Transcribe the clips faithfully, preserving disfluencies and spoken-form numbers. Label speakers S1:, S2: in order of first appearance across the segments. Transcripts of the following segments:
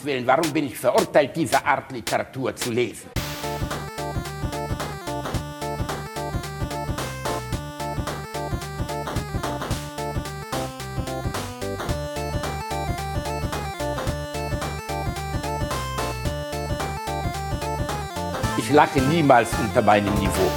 S1: Willen, warum bin ich verurteilt, diese Art Literatur zu lesen? Ich lache niemals unter meinem Niveau.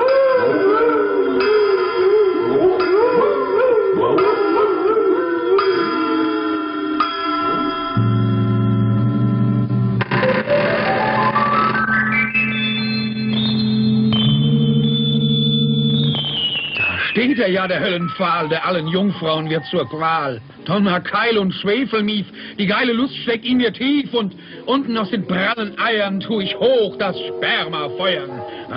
S2: Steht er ja, der Höllenpfahl, der allen Jungfrauen wird zur Qual. Donner, Keil und Schwefelmief, die geile Lust steckt in mir tief und unten aus den prallen Eiern tu ich hoch das Sperma feuern.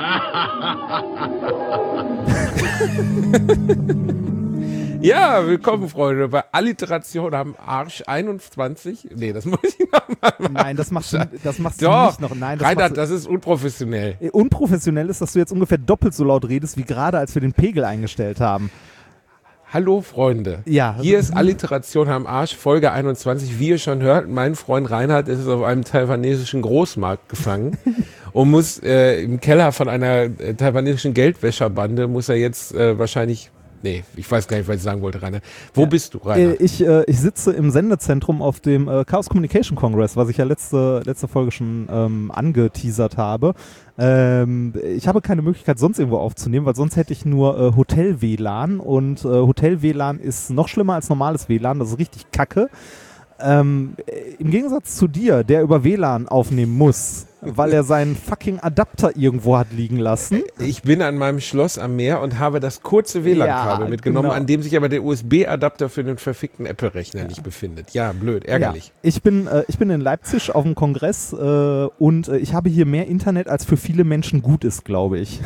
S3: Ja, willkommen, Freunde, bei Alliteration am Arsch einundzwanzig. Nee, das muss ich noch mal machen.
S4: Nein, das machst du, das machst du
S3: Doch,
S4: nicht noch. Nein, das,
S3: Reinhard,
S4: du,
S3: das ist unprofessionell.
S4: Unprofessionell ist, dass du jetzt ungefähr doppelt so laut redest, wie gerade, als wir den Pegel eingestellt haben.
S3: Hallo, Freunde.
S4: Ja.
S3: Hier ist Alliteration am Arsch, Folge einundzwanzig. Wie ihr schon hört, mein Freund Reinhard ist auf einem taiwanesischen Großmarkt gefangen und muss äh, im Keller von einer äh, taiwanesischen Geldwäscherbande, muss er jetzt äh, wahrscheinlich... Nee, ich weiß gar nicht, was ich sagen wollte, Rainer. Wo ja. bist du, Rainer?
S4: Äh, ich, äh, ich sitze im Sendezentrum auf dem äh, Chaos Communication Congress, was ich ja letzte, letzte Folge schon ähm, angeteasert habe. Ähm, ich habe keine Möglichkeit, sonst irgendwo aufzunehmen, weil sonst hätte ich nur äh, Hotel-W L A N und äh, Hotel-W L A N ist noch schlimmer als normales W L A N, das ist richtig kacke. Ähm, im Gegensatz zu dir, der über W L A N aufnehmen muss, weil er seinen fucking Adapter irgendwo hat liegen lassen.
S3: Ich bin an meinem Schloss am Meer und habe das kurze W L A N-Kabel ja, mitgenommen, genau. an dem sich aber der U S B-Adapter für den verfickten Apple-Rechner ja. nicht befindet. Ja, blöd, ärgerlich.
S4: Ja. Ich bin, äh, ich bin in Leipzig auf dem Kongress äh, und äh, ich habe hier mehr Internet, als für viele Menschen gut ist, glaube ich.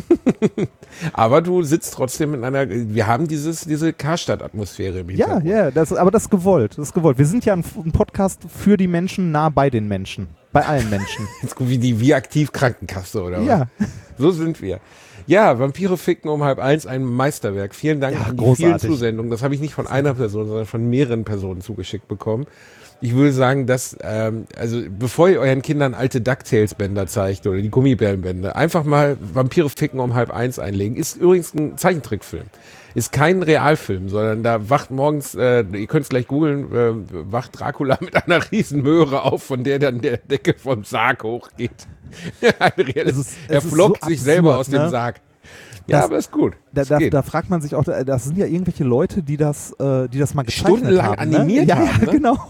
S3: Aber du sitzt trotzdem in einer, wir haben dieses, diese Karstadt-Atmosphäre im Hintergrund.
S4: Ja, ja, das, aber das ist gewollt, das ist gewollt. Wir sind ja ein, ein Podcast für die Menschen, nah bei den Menschen. Bei allen Menschen.
S3: Jetzt wie die wie aktiv Krankenkasse oder was?
S4: Ja.
S3: So sind wir. Ja, Vampire ficken um halb eins, ein Meisterwerk. Vielen Dank
S4: ja,
S3: an die
S4: großartig.
S3: vielen Zusendungen. Das habe ich nicht von einer Person, sondern von mehreren Personen zugeschickt bekommen. Ich würde sagen, dass, ähm, also bevor ihr euren Kindern alte DuckTales-Bänder zeigt oder die Gummibärenbänder, einfach mal Vampire ficken um halb eins einlegen. Ist übrigens ein Zeichentrickfilm. Ist kein Realfilm, sondern da wacht morgens, äh, ihr könnt es gleich googeln, äh, wacht Dracula mit einer riesen Möhre auf, von der dann der Decke vom Sarg hochgeht. es ist, es er flockt so sich absurd, selber aus ne? dem Sarg. Ja, das, aber ist gut.
S4: Da, da, da fragt man sich auch, das sind ja irgendwelche Leute, die das, äh, die das mal gezeichnet
S3: stundenlang
S4: haben.
S3: animiert
S4: ne?
S3: haben.
S4: Ja, ja,
S3: ne?
S4: genau.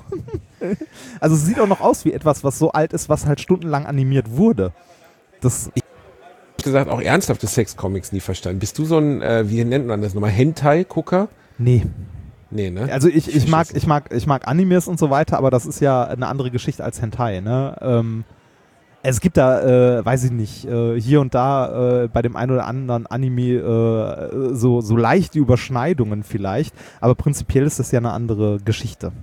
S4: Also es sieht auch noch aus wie etwas, was so alt ist, was halt stundenlang animiert wurde. Das
S3: ich gesagt, auch ernsthafte Sexcomics nie verstanden. Bist du so ein, äh, wie nennt man das nochmal, Hentai-Gucker?
S4: Nee.
S3: Nee, ne?
S4: Also ich, ich, mag, ich, mag, ich mag Animes und so weiter, aber das ist ja eine andere Geschichte als Hentai, ne? Ähm, es gibt da, äh, weiß ich nicht, äh, hier und da äh, bei dem einen oder anderen Anime äh, so, so leichte Überschneidungen vielleicht, aber prinzipiell ist das ja eine andere Geschichte.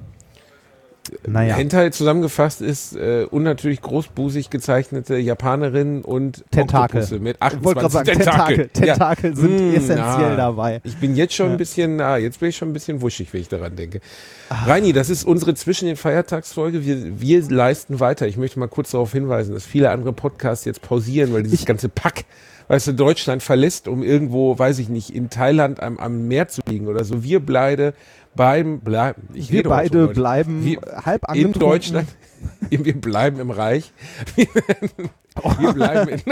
S4: Naja.
S3: Hentai zusammengefasst ist äh, unnatürlich großbusig gezeichnete Japanerinnen und
S4: Tentakel.
S3: Oktopusse mit
S4: achtundzwanzig ich wollte gerade sagen, Tentakel. Tentakel ja. sind mmh, essentiell
S3: na.
S4: dabei.
S3: Ich bin jetzt schon ja. ein bisschen, ah, jetzt bin ich schon ein bisschen wuschig, wenn ich daran denke. Ach. Reini, das ist unsere zwischen den Feiertagsfolge. Wir, wir leisten weiter. Ich möchte mal kurz darauf hinweisen, dass viele andere Podcasts jetzt pausieren, weil dieses ich, ganze Pack, weißt du, Deutschland verlässt, um irgendwo, weiß ich nicht, in Thailand am, am Meer zu liegen oder so. Wir beide Bleiben, bleiben. Ich
S4: wir beide so, bleiben wir, halb angetrunken.
S3: In Deutschland. Wir bleiben im Reich. Wir,
S4: oh.
S3: wir bleiben in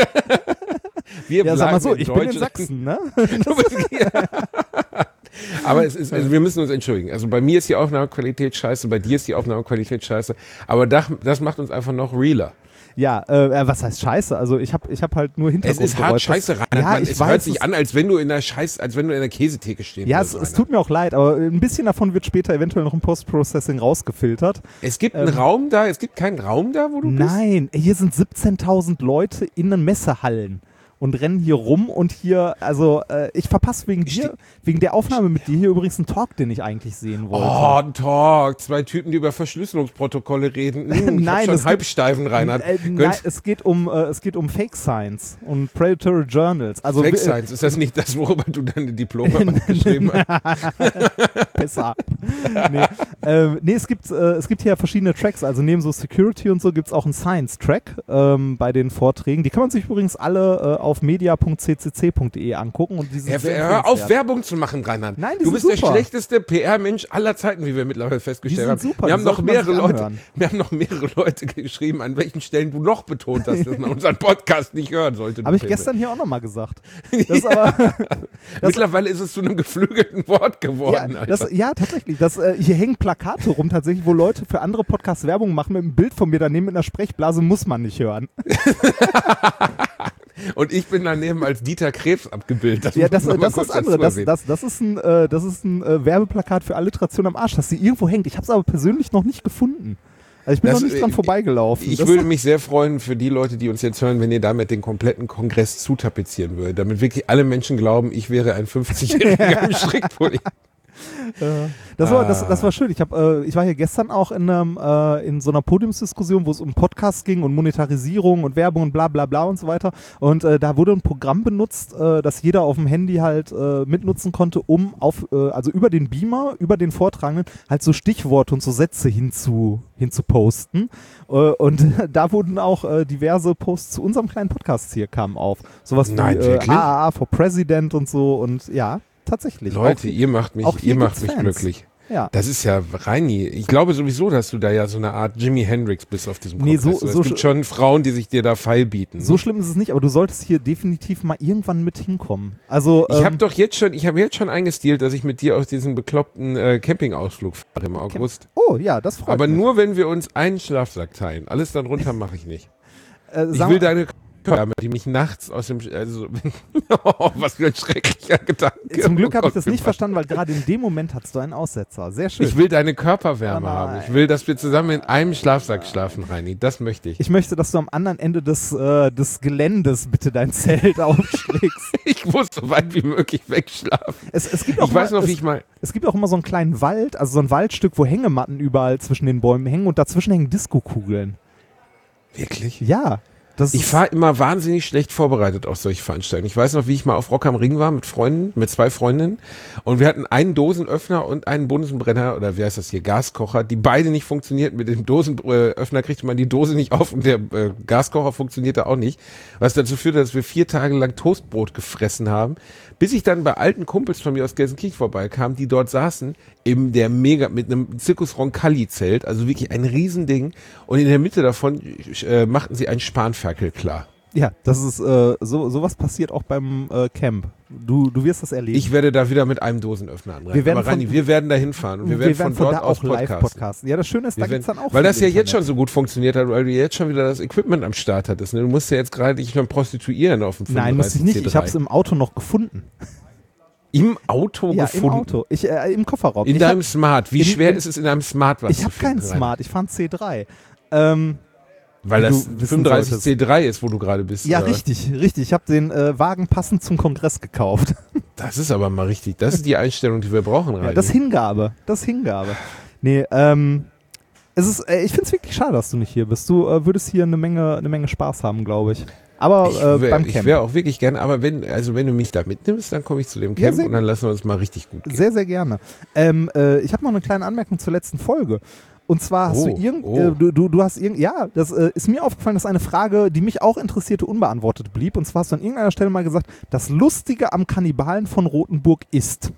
S3: wir
S4: ja,
S3: bleiben
S4: sag mal so,
S3: in
S4: ich
S3: Deutschland.
S4: bin in Sachsen, ne?
S3: Du bist hier. Aber es ist, also wir müssen uns entschuldigen. Also bei mir ist die Aufnahmequalität scheiße, bei dir ist die Aufnahmequalität scheiße. Aber das, das macht uns einfach noch realer.
S4: Ja, äh, was heißt scheiße? Also ich habe ich hab halt nur Hintergrundgeräusche.
S3: Es ist hart scheiße rein.
S4: Ja,
S3: man,
S4: ich
S3: es
S4: weiß,
S3: hört sich an, als wenn du in der Scheiß, als wenn du in der Käsetheke stehen
S4: Ja, es, es tut mir auch leid, aber ein bisschen davon wird später eventuell noch im Post-Processing rausgefiltert.
S3: Es gibt einen ähm, Raum da, es gibt keinen Raum da, wo du
S4: nein,
S3: bist?
S4: Nein, hier sind siebzehntausend Leute in den Messehallen. und rennen hier rum und hier, also äh, ich verpasse wegen dir, wegen der Aufnahme mit dir hier übrigens einen Talk, den ich eigentlich sehen wollte.
S3: Oh, ein Talk. Zwei Typen, die über Verschlüsselungsprotokolle reden. Hm, ich
S4: Nein,
S3: hab schon
S4: es
S3: Halbsteifen,
S4: geht,
S3: Reinhard.
S4: Äh, nein, es geht um äh, es geht um Fake Science und Predatory Journals. Also
S3: Fake Science, ist das nicht das, worüber du deine Diplome geschrieben hast?
S4: Besser. nee, ähm, nee, es gibt äh, es gibt hier verschiedene Tracks, also neben so Security und so gibt es auch einen Science-Track ähm, bei den Vorträgen. Die kann man sich übrigens alle äh, auf media punkt c c c punkt d e angucken. Und die sind
S3: Ja,
S4: sehr
S3: hör auf,
S4: empfehlenswert.
S3: Werbung zu machen, Reinhard.
S4: Nein, die
S3: du
S4: sind
S3: bist der
S4: super.
S3: schlechteste P R-Mensch aller Zeiten, wie wir mittlerweile festgestellt
S4: Die
S3: haben.
S4: sind super,
S3: wir,
S4: die
S3: haben noch
S4: sollte man
S3: mehrere
S4: sich
S3: Leute,
S4: anhören.
S3: wir haben noch mehrere Leute geschrieben, an welchen Stellen du noch betont hast, dass man unseren Podcast nicht hören sollte.
S4: Habe ich
S3: Filme.
S4: gestern hier auch nochmal gesagt. Das ist aber, das,
S3: Mittlerweile ist es zu einem geflügelten Wort geworden.
S4: ja, das, ja, tatsächlich. Das, äh, hier hängen Plakate rum, tatsächlich, wo Leute für andere Podcasts Werbung machen mit einem Bild von mir daneben mit einer Sprechblase, muss man nicht hören.
S3: Und ich bin daneben als Dieter Krebs abgebildet. Das
S4: Ja,
S3: muss
S4: das,
S3: man mal
S4: das ist
S3: kurz
S4: das andere.
S3: dazu
S4: Das,
S3: erwähnen.
S4: das, das ist ein, äh, das ist ein äh, Werbeplakat für Alliteration am Arsch, das sie irgendwo hängt. Ich habe es aber persönlich noch nicht gefunden. Also ich bin
S3: Das,
S4: noch nicht dran
S3: äh,
S4: vorbeigelaufen.
S3: Ich
S4: Das-
S3: würde mich sehr freuen für die Leute, die uns jetzt hören, wenn ihr damit den kompletten Kongress zutapezieren würdet, damit wirklich alle Menschen glauben, ich wäre ein fünfzigjähriger im Strickpulli.
S4: Das war, das, das war schön. Ich, hab, äh, ich war hier gestern auch in, einem, äh, in so einer Podiumsdiskussion, wo es um Podcasts ging und Monetarisierung und Werbung und bla bla bla und so weiter. Und äh, da wurde ein Programm benutzt, äh, das jeder auf dem Handy halt äh, mitnutzen konnte, um auf, äh, also über den Beamer, über den Vortragenden, halt so Stichworte und so Sätze hinzu, hinzuposten. Äh, und da wurden auch äh, diverse Posts zu unserem kleinen Podcast hier kamen auf. Sowas
S3: Nein,
S4: wie äh,
S3: wirklich?
S4: A A A for President und so und ja, tatsächlich.
S3: Leute,
S4: Auch-
S3: ihr macht mich,
S4: auch hier
S3: ihr macht
S4: gibt's
S3: mich
S4: Fans.
S3: glücklich.
S4: ja.
S3: Das ist ja Reini. Ich glaube sowieso, dass du da ja so eine Art Jimi Hendrix bist auf diesem
S4: Nee,
S3: Kongress.
S4: so-
S3: es
S4: so
S3: gibt
S4: sch-
S3: schon Frauen, die sich dir da feil bieten.
S4: So schlimm ist es nicht, aber du solltest hier definitiv mal irgendwann mit hinkommen. Also,
S3: ich
S4: ähm,
S3: habe doch jetzt schon, ich habe jetzt schon eingestielt, dass ich mit dir auf diesen bekloppten äh, Campingausflug fahre im August.
S4: oh ja, das freut
S3: Aber
S4: mich.
S3: nur, wenn wir uns einen Schlafsack teilen. Alles dann runter mache ich nicht.
S4: äh,
S3: Ich
S4: sag
S3: will
S4: mal,
S3: deine Körper, die mich nachts aus dem, also, oh, was für ein schrecklicher Gedanke.
S4: zum Glück
S3: Oh
S4: habe ich
S3: Gott,
S4: das nicht
S3: wir-
S4: verstanden, weil gerade in dem Moment hattest du einen Aussetzer. Sehr schön.
S3: Ich will deine Körperwärme
S4: Oh nein.
S3: haben. Ich will, dass wir zusammen in einem Schlafsack schlafen, Reini. Das möchte ich.
S4: Ich möchte, dass du am anderen Ende des, äh, des Geländes bitte dein Zelt aufschlägst.
S3: Ich muss so weit wie möglich wegschlafen.
S4: Es, es, gibt auch
S3: Ich weiß
S4: mal,
S3: noch,
S4: es,
S3: wie ich mal.
S4: es gibt auch immer so einen kleinen Wald, also so ein Waldstück, wo Hängematten überall zwischen den Bäumen hängen und dazwischen hängen Diskokugeln.
S3: Wirklich?
S4: Ja. Das
S3: Ich
S4: ist-
S3: fahre immer wahnsinnig schlecht vorbereitet auf solche Veranstaltungen. Ich weiß noch, wie ich mal auf Rock am Ring war mit Freunden, mit zwei Freundinnen. Und wir hatten einen Dosenöffner und einen Bunsenbrenner, oder wie heißt das hier, Gaskocher, die beide nicht funktionierten. Mit dem Dosenöffner kriegte man die Dose nicht auf und der äh, Gaskocher funktionierte auch nicht. Was dazu führte, dass wir vier Tage lang Toastbrot gefressen haben, bis ich dann bei alten Kumpels von mir aus Gelsenkirchen vorbeikam, die dort saßen, in der mega, mit einem Circus Roncalli-Zelt, also wirklich ein Riesending. Und in der Mitte davon äh, machten sie einen Spanferkel klar.
S4: Ja, das ist, äh, so, sowas passiert auch beim äh, Camp. Du, du wirst das erleben.
S3: Ich werde da wieder mit einem Dosenöffner anrennen.
S4: Wir werden
S3: Aber Rani,
S4: von-
S3: wir werden da hinfahren und wir werden von, dort
S4: da
S3: aus
S4: auch live
S3: podcasten.
S4: podcasten. Ja, das Schöne ist, da
S3: Wir
S4: gibt's
S3: werden-
S4: dann auch
S3: weil das
S4: viel
S3: ja jetzt schon
S4: Internet.
S3: so gut funktioniert hat, weil du jetzt schon wieder das Equipment am Start hattest. Ne? Du musst ja jetzt gerade dich schon prostituieren auf dem
S4: Nein, muss ich nicht. Ich habe es
S3: im,
S4: im Auto noch gefunden.
S3: Im Auto
S4: Ja,
S3: gefunden.
S4: im Auto. Ich, äh, im Kofferraum.
S3: In
S4: ich
S3: deinem
S4: hab,
S3: Smart. Wie
S4: in-
S3: schwer
S4: in-
S3: ist es in einem Smart was
S4: ich
S3: zu
S4: habe keinen
S3: finden? Rani?
S4: Smart. Ich fahre einen C drei. Ähm,
S3: Weil
S4: wie
S3: das
S4: du wissen
S3: fünfunddreißig
S4: solltest.
S3: C drei ist, wo du gerade bist.
S4: ja,
S3: oder?
S4: richtig, richtig. Ich habe den äh, Wagen passend zum Kongress gekauft.
S3: Das ist aber mal richtig. Das ist die Einstellung, die wir brauchen, Rani.
S4: Ja, das ist Hingabe. Das ist Hingabe. Nee, ähm, es ist, äh, ich finde es wirklich schade, dass du nicht hier bist. Du äh, würdest hier eine Menge, eine Menge Spaß haben, glaube ich. Aber
S3: Ich
S4: äh,
S3: wär-
S4: beim
S3: ich
S4: Camp.
S3: wäre auch wirklich gerne, aber wenn, also wenn du mich da mitnimmst, dann komme ich zu dem
S4: Ja,
S3: Camp
S4: sehr
S3: und dann lassen wir uns mal richtig gut gehen.
S4: Sehr, sehr gerne. Ähm, äh, ich habe noch eine kleine Anmerkung zur letzten Folge. Und zwar hast
S3: Oh,
S4: du irgend,
S3: oh.
S4: äh, du, du, du hast irgend, ja, das äh, ist mir aufgefallen, dass eine Frage, die mich auch interessierte, unbeantwortet blieb. Und zwar hast du an irgendeiner Stelle mal gesagt, das Lustige am Kannibalen von Rothenburg ist.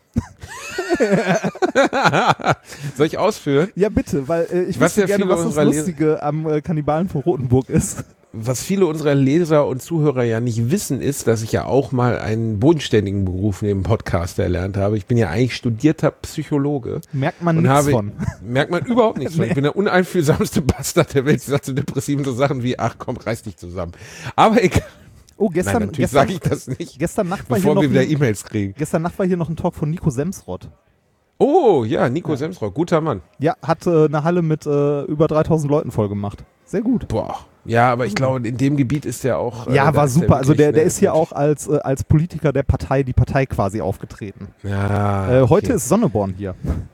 S3: Soll ich ausführen?
S4: Ja, bitte, weil äh, ich
S3: Was
S4: wüsste
S3: ja
S4: gerne,
S3: viele
S4: was das
S3: unserer Leser-
S4: Lustige am äh, Kannibalen von Rothenburg ist.
S3: Was viele unserer Leser und Zuhörer ja nicht wissen, ist, dass ich ja auch mal einen bodenständigen Beruf neben Podcaster erlernt habe. Ich bin ja eigentlich studierter Psychologe.
S4: Merkt man
S3: Und
S4: nichts
S3: habe,
S4: von.
S3: merkt man überhaupt nichts von.
S4: Nee.
S3: Ich bin der uneinfühlsamste Bastard der Welt. Ich sage zu Depressiven so Sachen wie, ach komm, reiß dich zusammen. Aber egal.
S4: Oh, gestern,
S3: Nein, natürlich
S4: gestern,
S3: sage ich das nicht,
S4: gestern Nacht war hier
S3: bevor
S4: noch
S3: wir wieder
S4: ein,
S3: E-Mails kriegen.
S4: gestern Nacht war hier noch ein Talk von Nico Semsrott.
S3: Oh, ja, Nico Semsrock, guter Mann.
S4: Ja, hat äh, eine Halle mit äh, über dreitausend Leuten voll gemacht. Sehr gut.
S3: Boah, Ja, aber ich glaube, in dem Gebiet ist der auch.
S4: Ja,
S3: äh, da
S4: war
S3: ist der
S4: super. Also
S3: wirklich
S4: der, der
S3: eine-
S4: ist hier auch als, äh, als Politiker der Partei, die Partei quasi aufgetreten.
S3: Ja,
S4: Äh, heute
S3: okay.
S4: ist Sonneborn hier.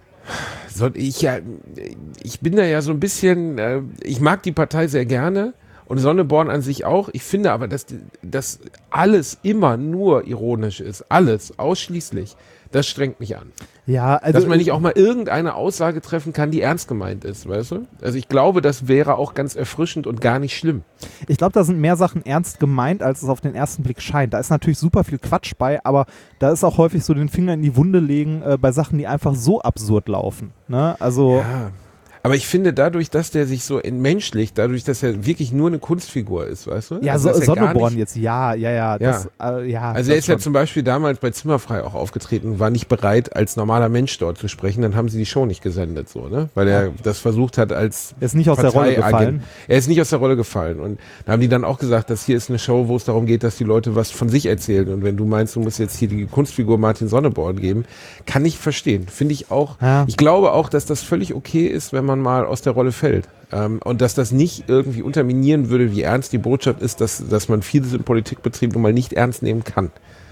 S3: Soll ich ja, ich bin da ja so ein bisschen, äh, ich mag die Partei sehr gerne und Sonneborn an sich auch. Ich finde aber, dass, dass alles immer nur ironisch ist. Alles, ausschließlich. Das strengt mich an.
S4: Ja, also
S3: Dass man nicht auch mal irgendeine Aussage treffen kann, die ernst gemeint ist, weißt du? Also ich glaube, das wäre auch ganz erfrischend und gar nicht schlimm.
S4: ich glaube, da sind mehr Sachen ernst gemeint, als es auf den ersten Blick scheint. Da ist natürlich super viel Quatsch bei, aber da ist auch häufig so den Finger in die Wunde legen äh, bei Sachen, die einfach so absurd laufen. Ne? Also
S3: Ja. Aber ich finde, dadurch, dass der sich so entmenschlicht, dadurch, dass er wirklich nur eine Kunstfigur ist, weißt du?
S4: ja,
S3: Also,
S4: so,
S3: dass er gar
S4: Sonneborn
S3: nicht-
S4: jetzt, ja, ja, ja. Das, Äh, ja
S3: Also
S4: das
S3: er ist ja
S4: schon.
S3: zum Beispiel damals bei Zimmerfrei auch aufgetreten, war nicht bereit, als normaler Mensch dort zu sprechen, dann haben sie die Show nicht gesendet, so, ne? Weil er das versucht hat als
S4: Er ist nicht aus der Rolle
S3: Parteiagent.
S4: gefallen.
S3: Er ist nicht aus der Rolle gefallen. Und da haben die dann auch gesagt, dass hier ist eine Show, wo es darum geht, dass die Leute was von sich erzählen. Und wenn du meinst, du musst jetzt hier die Kunstfigur Martin Sonneborn geben, kann ich verstehen. Finde ich auch.
S4: Ja.
S3: Ich glaube auch, dass das völlig okay ist, wenn man mal aus der Rolle fällt. Ähm, und dass das nicht irgendwie unterminieren würde, wie ernst die Botschaft ist, dass, dass man vieles im Politikbetrieb nun mal nicht ernst nehmen kann.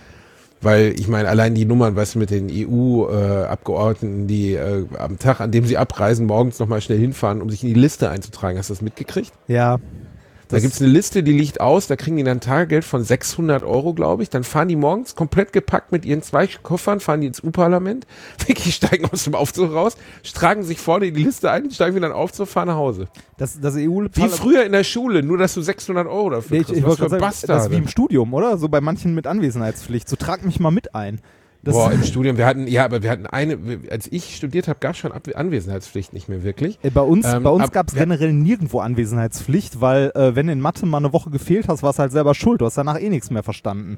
S3: Weil, ich meine, allein die Nummern, weißt du, mit den E U-Abgeordneten, die äh, am Tag, an dem sie abreisen, morgens nochmal schnell hinfahren, um sich in die Liste einzutragen. Hast du das mitgekriegt?
S4: Ja.
S3: Da
S4: Das-
S3: gibt's eine Liste, die liegt aus, da kriegen die dann Taggeld von sechshundert Euro, glaube ich. Dann fahren die morgens komplett gepackt mit ihren zwei Koffern, fahren die ins U-Parlament, wirklich steigen aus dem Aufzug raus, tragen sich vorne in die Liste ein, steigen wieder in den Aufzug, fahren nach Hause.
S4: Das, das E U
S3: Wie früher in der Schule, nur dass du sechshundert Euro dafür
S4: Nee, ich,
S3: kriegst.
S4: ich
S3: Was
S4: wollte
S3: für
S4: gerade sagen, das ist wie
S3: Bastarde.
S4: im Studium, oder? So bei manchen mit Anwesenheitspflicht. So trag mich mal mit ein. Das
S3: Boah, im Studium, wir hatten, ja, aber wir hatten eine, als ich studiert habe, gab es schon Ab- Anwesenheitspflicht nicht mehr wirklich.
S4: Äh, Bei uns,
S3: Ähm,
S4: bei uns
S3: ab-
S4: gab es
S3: ja.
S4: generell nirgendwo Anwesenheitspflicht, weil äh, wenn in Mathe mal eine Woche gefehlt hast, warst du halt selber schuld. Du hast danach eh nichts mehr verstanden.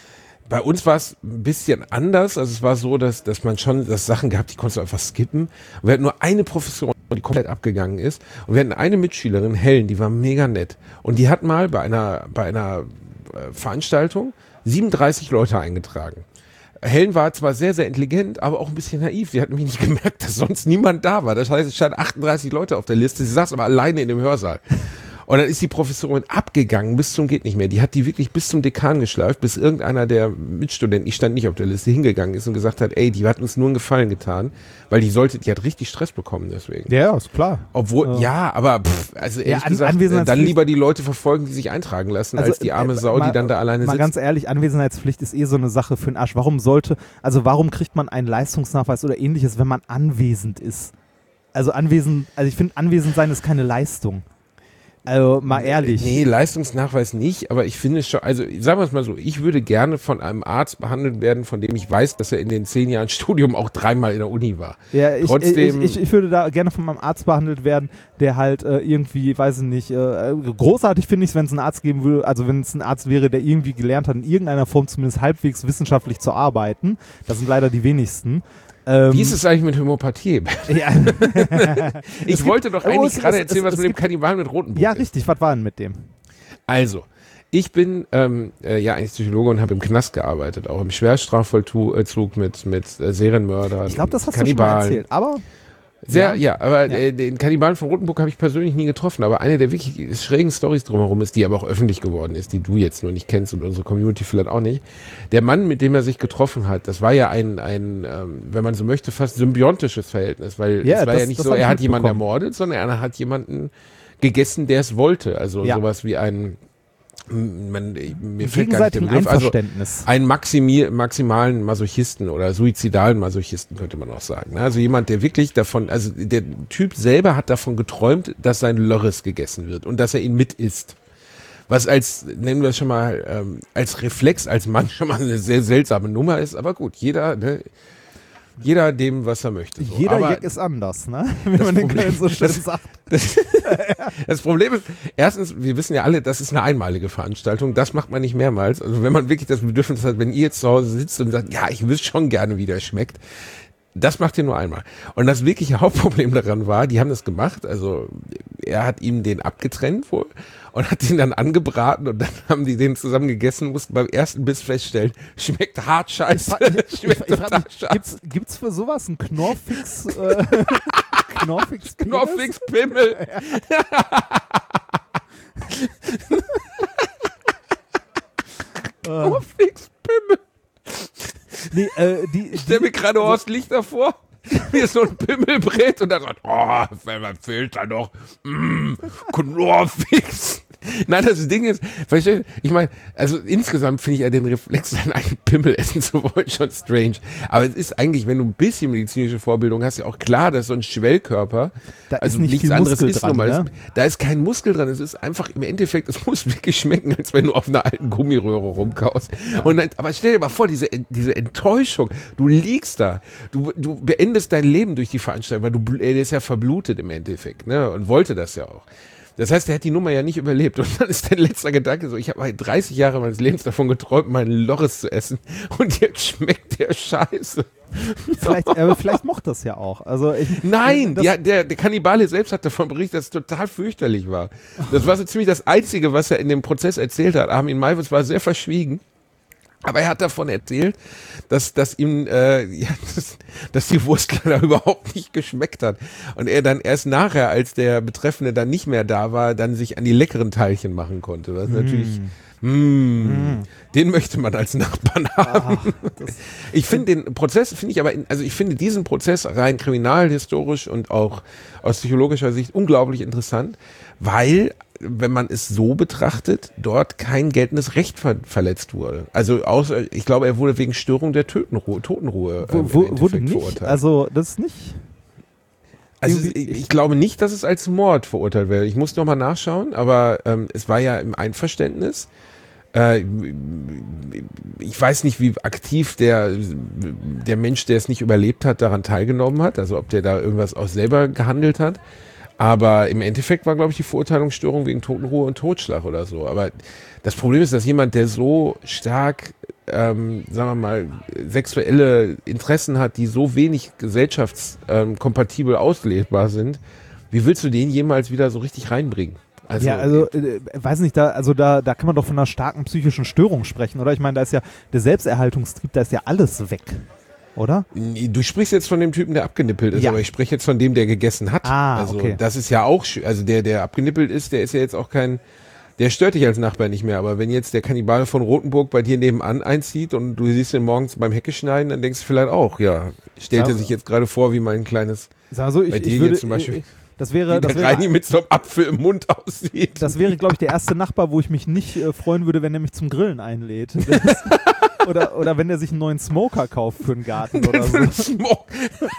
S3: Bei uns war es ein bisschen anders. Also es war so, dass, dass man schon das Sachen gehabt, die konntest du einfach skippen. Und wir hatten nur eine Professorin, die komplett abgegangen ist. Und wir hatten eine Mitschülerin, Helen, die war mega nett. Und die hat mal bei einer, bei einer äh, Veranstaltung siebenunddreißig Leute eingetragen. Helen war zwar sehr, sehr intelligent, aber auch ein bisschen naiv. Sie hat nämlich nicht gemerkt, dass sonst niemand da war. Das heißt, es standen achtunddreißig Leute auf der Liste. Sie saß aber alleine in dem Hörsaal. Und dann ist die Professorin abgegangen bis zum geht nicht mehr. Die hat die wirklich bis zum Dekan geschleift, bis irgendeiner der Mitstudenten, ich stand nicht auf der Liste, hingegangen ist und gesagt hat, ey, die hat uns nur einen Gefallen getan, weil die sollte, die hat richtig Stress bekommen deswegen.
S4: Ja, ist klar.
S3: Obwohl,
S4: Ja.
S3: ja, aber pff, also ehrlich
S4: Ja, an-
S3: gesagt, äh, dann
S4: Anwesenheitspflicht-
S3: lieber die Leute verfolgen, die sich eintragen lassen, als die arme
S4: äh,
S3: Sau,
S4: mal-
S3: die dann da alleine
S4: Mal
S3: sitzt.
S4: ganz ehrlich, Anwesenheitspflicht ist eh so eine Sache für den Arsch. Warum sollte, also warum kriegt man einen Leistungsnachweis oder ähnliches, wenn man anwesend ist? Also anwesend, also ich finde, anwesend sein ist keine Leistung. Also mal ehrlich.
S3: Nee, Leistungsnachweis nicht, aber ich finde schon, also sagen wir es mal so, ich würde gerne von einem Arzt behandelt werden, von dem ich weiß, dass er in den zehn Jahren Studium auch dreimal in der Uni war.
S4: Ja, ich,
S3: Trotzdem-
S4: ich, ich, ich würde da gerne von meinem Arzt behandelt werden, der halt äh, irgendwie, weiß ich nicht, äh, großartig finde ich es, wenn es einen Arzt geben würde, also wenn es ein Arzt wäre, der irgendwie gelernt hat, in irgendeiner Form zumindest halbwegs wissenschaftlich zu arbeiten. Das sind leider die wenigsten. Ähm,
S3: Wie ist es eigentlich mit Homöopathie?
S4: ja,
S3: Ich wollte doch
S4: Oh,
S3: eigentlich
S4: es-
S3: gerade
S4: es-
S3: erzählen,
S4: es-
S3: was
S4: es
S3: mit dem
S4: gibt-
S3: Kannibalen mit roten Buch
S4: ja,
S3: ist.
S4: richtig. Was war denn mit dem?
S3: Also, ich bin ähm, äh, ja eigentlich Psychologe und habe im Knast gearbeitet, auch im Schwerstrafvollzug mit, mit äh, Serienmördern,
S4: Ich glaube, das hast
S3: Kannibalen.
S4: du schon mal erzählt. Aber
S3: Sehr, ja, aber
S4: Ja.
S3: Äh, den Kannibalen von Rotenburg habe ich persönlich nie getroffen, aber eine der wirklich schrägen Storys drumherum ist, die aber auch öffentlich geworden ist, die du jetzt nur nicht kennst und unsere Community vielleicht auch nicht. Der Mann, mit dem er sich getroffen hat, das war ja ein, ein ähm, wenn man so möchte, fast symbiontisches Verhältnis, weil
S4: Ja,
S3: es war
S4: das-
S3: ja nicht
S4: das
S3: so,
S4: hab ich
S3: er hat jemanden
S4: mitbekommen.
S3: ermordet, sondern er hat jemanden gegessen, der es wollte. Also
S4: Ja.
S3: sowas wie ein, man, mir fällt gar nicht der
S4: gegenseitigen
S3: Begriff, also
S4: Einverständnis.
S3: einen maximi maximalen Masochisten oder suizidalen Masochisten könnte man auch sagen. ne? Also jemand, der wirklich davon, also der Typ selber hat davon geträumt, dass sein Lörres gegessen wird und dass er ihn mit isst. Was als, nennen wir es schon mal, ähm, als Reflex, als Mann schon mal eine sehr seltsame Nummer ist, aber gut, jeder, ne, jeder dem, was er möchte. So.
S4: Jeder
S3: aber
S4: Jack ist anders, ne? Wenn man den
S3: Problem-
S4: Köln so schön
S3: das-
S4: sagt.
S3: Das Problem ist, erstens, wir wissen ja alle, das ist eine einmalige Veranstaltung, das macht man nicht mehrmals. Also wenn man wirklich das Bedürfnis hat, wenn ihr jetzt zu Hause sitzt und sagt, ja, ich wüsste schon gerne, wie der schmeckt, das macht ihr nur einmal. Und das wirkliche Hauptproblem daran war, die haben das gemacht, also er hat ihm den abgetrennt wohl und hat ihn dann angebraten und dann haben die den zusammen gegessen, mussten beim ersten Biss feststellen, schmeckt hart scheiße,
S4: Ich,
S3: schmeckt
S4: ich frag
S3: total
S4: mich,
S3: scheiße.
S4: gibt's, gibt's für sowas einen Knorrfix? Äh, Knorrfix? Penis?
S3: Knorrfix Pimmel. Cornflakes Pimmel.
S4: Nee, äh, die,
S3: Ich stelle mir gerade Horst Lichter vor, wie er so ein Pimmel brät und dann sagt, oh, wenn man fehlt da noch, mm, Cornflakes. Nein, das Ding ist, verstehe, ich meine, also insgesamt finde ich ja den Reflex, seinen eigenen Pimmel essen zu wollen, schon strange. Aber es ist eigentlich, wenn du ein bisschen medizinische Vorbildung hast, ja auch klar, dass so ein Schwellkörper,
S4: Da ist
S3: also
S4: nicht
S3: nichts
S4: viel
S3: anderes
S4: Muskel
S3: ist
S4: dran,
S3: normal.
S4: ne?
S3: Da ist kein Muskel dran. Es ist einfach im Endeffekt, es muss wirklich schmecken, als wenn du auf einer alten Gummiröhre rumkaust. Und dann, aber stell dir mal vor, diese, diese Enttäuschung. Du liegst da, du, du beendest dein Leben durch die Veranstaltung, weil du, er ist ja verblutet im Endeffekt, ne? Und wollte das ja auch. Das heißt, er hat die Nummer ja nicht überlebt. Und dann ist dein letzter Gedanke so, ich habe halt dreißig Jahre meines Lebens davon geträumt, meinen Loris zu essen. Und jetzt schmeckt der Scheiße.
S4: vielleicht, äh, vielleicht mochte das ja auch. Also ich,
S3: Nein,
S4: das,
S3: ja, der, der Kannibale selbst hat davon berichtet, dass es total fürchterlich war. Das war so ziemlich das Einzige, was er in dem Prozess erzählt hat. Armin Maiwitz war sehr verschwiegen. Aber er hat davon erzählt, dass, dass ihm, äh, ja, dass, dass die Wurst leider überhaupt nicht geschmeckt hat. Und er dann erst nachher, als der Betreffende dann nicht mehr da war, dann sich an die leckeren Teilchen machen konnte. Das ist natürlich, mm, mm. den möchte man als Nachbarn haben.
S4: Ah,
S3: ich finde den Prozess, finde ich aber, in, also ich finde diesen Prozess rein kriminalhistorisch und auch aus psychologischer Sicht unglaublich interessant, weil, wenn man es so betrachtet, dort kein geltendes Recht ver verletzt wurde. Also außer, ich glaube, er wurde wegen Störung der Totenruhe, Totenruhe
S4: wo,
S3: ähm,
S4: wo, wurde nicht,
S3: verurteilt.
S4: also das ist nicht...
S3: Also ich, ich glaube nicht, dass es als Mord verurteilt wird. Ich muss noch mal nachschauen, aber ähm, es war ja im Einverständnis. Äh, ich weiß nicht, wie aktiv der, der Mensch, der es nicht überlebt hat, daran teilgenommen hat. Also ob der da irgendwas auch selber gehandelt hat. Aber im Endeffekt war, glaube ich, die Verurteilung Störung wegen Totenruhe und Totschlag oder so. Aber das Problem ist, dass jemand, der so stark, ähm, sagen wir mal, sexuelle Interessen hat, die so wenig gesellschaftskompatibel auslebbar sind, wie willst du den jemals wieder so richtig reinbringen? Also,
S4: ja, also, äh, weiß nicht, da, also da, da kann man doch von einer starken psychischen Störung sprechen, oder? Ich meine, da ist ja der Selbsterhaltungstrieb, da ist ja alles weg, oder?
S3: Du sprichst jetzt von dem Typen, der abgenippelt ist,
S4: Ja.
S3: aber ich spreche jetzt von dem, der gegessen hat.
S4: Ah,
S3: also
S4: okay.
S3: das ist ja auch, sch- also der, der abgenippelt ist, der ist ja jetzt auch kein, der stört dich als Nachbar nicht mehr. Aber wenn jetzt der Kannibale von Rothenburg bei dir nebenan einzieht und du siehst ihn morgens beim Hecke schneiden, dann denkst du vielleicht auch, ja, stellt
S4: Ja.
S3: er sich jetzt gerade vor, wie mein kleines,
S4: Sag mal so, ich,
S3: bei dir
S4: ich würde,
S3: jetzt zum Beispiel,
S4: äh, das wäre,
S3: wie
S4: das
S3: der Reini
S4: wäre,
S3: mit so einem Apfel im Mund aussieht.
S4: das wäre, glaube ich, der erste Nachbar, wo ich mich nicht äh, freuen würde, wenn er mich zum Grillen einlädt. Das, oder, oder wenn er sich einen neuen Smoker kauft für den Garten oder so.
S3: Smoke.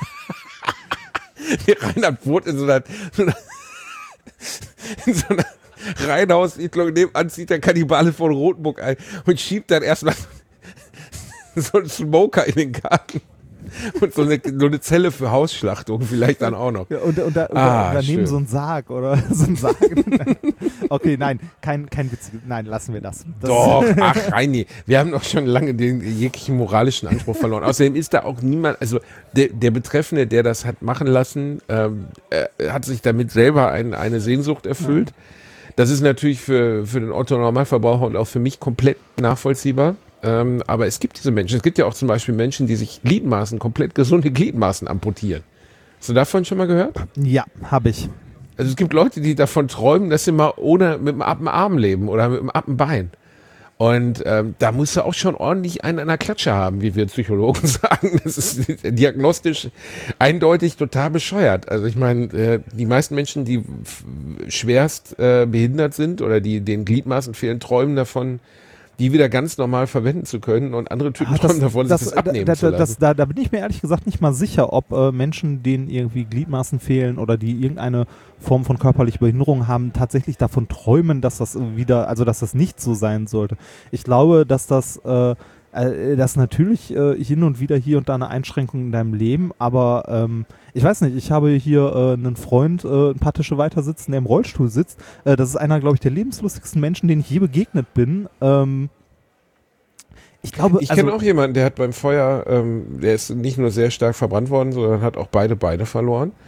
S3: Der Reinhard wohnt in so einer, so einer, in so einer Reihenhaussiedlung, nebenan zieht der Kannibale von Rothenburg ein und schiebt dann erstmal so einen Smoker in den Garten. Und so eine, so eine Zelle für Hausschlachtung vielleicht dann auch noch.
S4: Ja, und, und, da, und,
S3: Ah,
S4: da, daneben
S3: schön.
S4: so ein Sarg oder so ein Sarg. Okay, nein, kein, kein Witz. Nein, lassen wir das. das
S3: Doch, ach Reini, wir haben doch schon lange den jeglichen moralischen Anspruch verloren. Außerdem ist da auch niemand, also der, der Betreffende, der das hat machen lassen, ähm, äh, hat sich damit selber ein, eine Sehnsucht erfüllt. Das ist natürlich für, für den Otto-Normalverbraucher und auch für mich komplett nachvollziehbar. Ähm, aber es gibt diese Menschen. Es gibt ja auch zum Beispiel Menschen, die sich Gliedmaßen, komplett gesunde Gliedmaßen amputieren. Hast du davon schon mal gehört?
S4: Ja, habe ich.
S3: Also es gibt Leute, die davon träumen, dass sie mal ohne mit einem abten Arm leben oder mit einem abten Bein. Und ähm, da musst du auch schon ordentlich einen an der Klatsche haben, wie wir Psychologen sagen. Das ist diagnostisch eindeutig total bescheuert. Also ich meine, äh, die meisten Menschen, die f- schwerst äh, behindert sind oder die den Gliedmaßen fehlen, träumen davon, die wieder ganz normal verwenden zu können. Und andere Typen
S4: Ah,
S3: träumen davon, sich das abnehmen
S4: da,
S3: zu
S4: da,
S3: lassen.
S4: das, da, da bin ich mir ehrlich gesagt nicht mal sicher, ob äh, Menschen, denen irgendwie Gliedmaßen fehlen oder die irgendeine Form von körperlicher Behinderung haben, tatsächlich davon träumen, dass das wieder, also dass das nicht so sein sollte. Ich glaube, dass das, äh, äh, das natürlich äh, hin und wieder hier und da eine Einschränkung in deinem Leben, aber ähm, ich weiß nicht, ich habe hier äh, einen Freund, äh, ein paar Tische weiter sitzen, der im Rollstuhl sitzt. Äh, das ist einer, glaube ich, der lebenslustigsten Menschen, denen ich je begegnet bin. Ähm, ich glaube,
S3: Ich
S4: also,
S3: kenne auch jemanden, der hat beim Feuer, ähm, der ist nicht nur sehr stark verbrannt worden, sondern hat auch beide Beine verloren.
S4: Ja.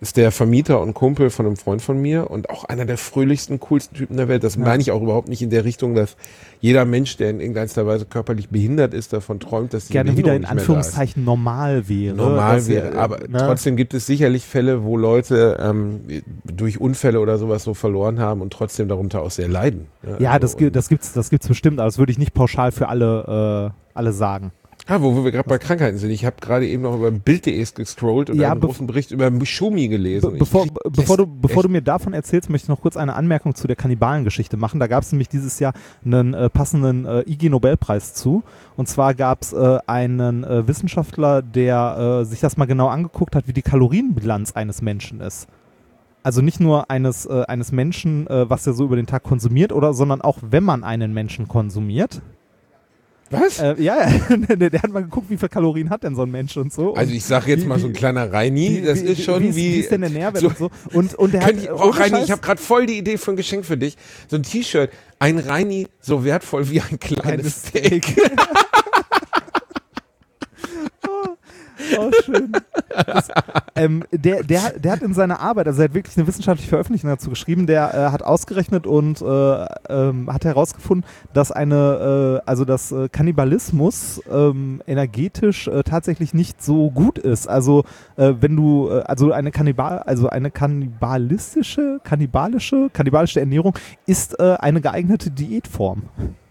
S3: ist der Vermieter und Kumpel von einem Freund von mir und auch einer der fröhlichsten, coolsten Typen der Welt. Das
S4: Ja.
S3: meine ich auch überhaupt nicht in der Richtung, dass jeder Mensch, der in irgendeiner Weise körperlich behindert ist, davon träumt, dass die
S4: Gerne wieder
S3: Behinderung
S4: in
S3: nicht mehr da ist.
S4: Anführungszeichen normal wäre.
S3: Normal
S4: dass
S3: wäre,
S4: er,
S3: aber
S4: ne?
S3: trotzdem gibt es sicherlich Fälle, wo Leute ähm, durch Unfälle oder sowas so verloren haben und trotzdem darunter auch sehr leiden.
S4: Ja,
S3: also,
S4: das, gi- das gibt's, das gibt's bestimmt, aber das würde ich nicht pauschal für alle, äh, alle sagen.
S3: Ah, wo, wo wir gerade bei Krankheiten sind. Ich habe gerade eben noch über Bild punkt de gescrollt und
S4: Ja,
S3: einen
S4: be-
S3: großen Bericht über Schumi gelesen.
S4: Be bevor,
S3: Ich-
S4: bevor, du,
S3: das-
S4: bevor du mir davon erzählst, möchte ich noch kurz eine Anmerkung zu der Kannibalengeschichte machen. Da gab es nämlich dieses Jahr einen äh, passenden äh, I G-Nobelpreis zu. Und zwar gab es äh, einen äh, Wissenschaftler, der äh, sich das mal genau angeguckt hat, wie die Kalorienbilanz eines Menschen ist. Also nicht nur eines, äh, eines Menschen, äh, was er so über den Tag konsumiert, oder, sondern auch, wenn man einen Menschen konsumiert.
S3: Was?
S4: Äh, ja, ja. der, der hat mal geguckt, wie viel Kalorien hat denn so ein Mensch und so.
S3: Also ich sage jetzt
S4: wie-
S3: mal so ein kleiner Reini, das ist schon
S4: ist,
S3: wie...
S4: Wie ist denn der Nährwert
S3: so-
S4: und so? Und, und der
S3: Könnt
S4: hat,
S3: ich, oh,
S4: ohne
S3: Reini,
S4: Scheiß-
S3: ich habe gerade voll die Idee für ein Geschenk für dich. So ein T-Shirt. Ein Reini so wertvoll wie ein kleines
S4: kleines
S3: Steak.
S4: Steak. Oh, schön. Das, ähm, der, der, der hat in seiner Arbeit, also er hat wirklich eine wissenschaftliche Veröffentlichung dazu geschrieben, der äh, hat ausgerechnet und äh, ähm, hat herausgefunden, dass eine, äh, also dass äh, Kannibalismus ähm, energetisch äh, tatsächlich nicht so gut ist. Also äh, wenn du, äh, also eine Kannibal, also eine kannibalistische, kannibalische, kannibalische Ernährung ist äh, eine geeignete Diätform.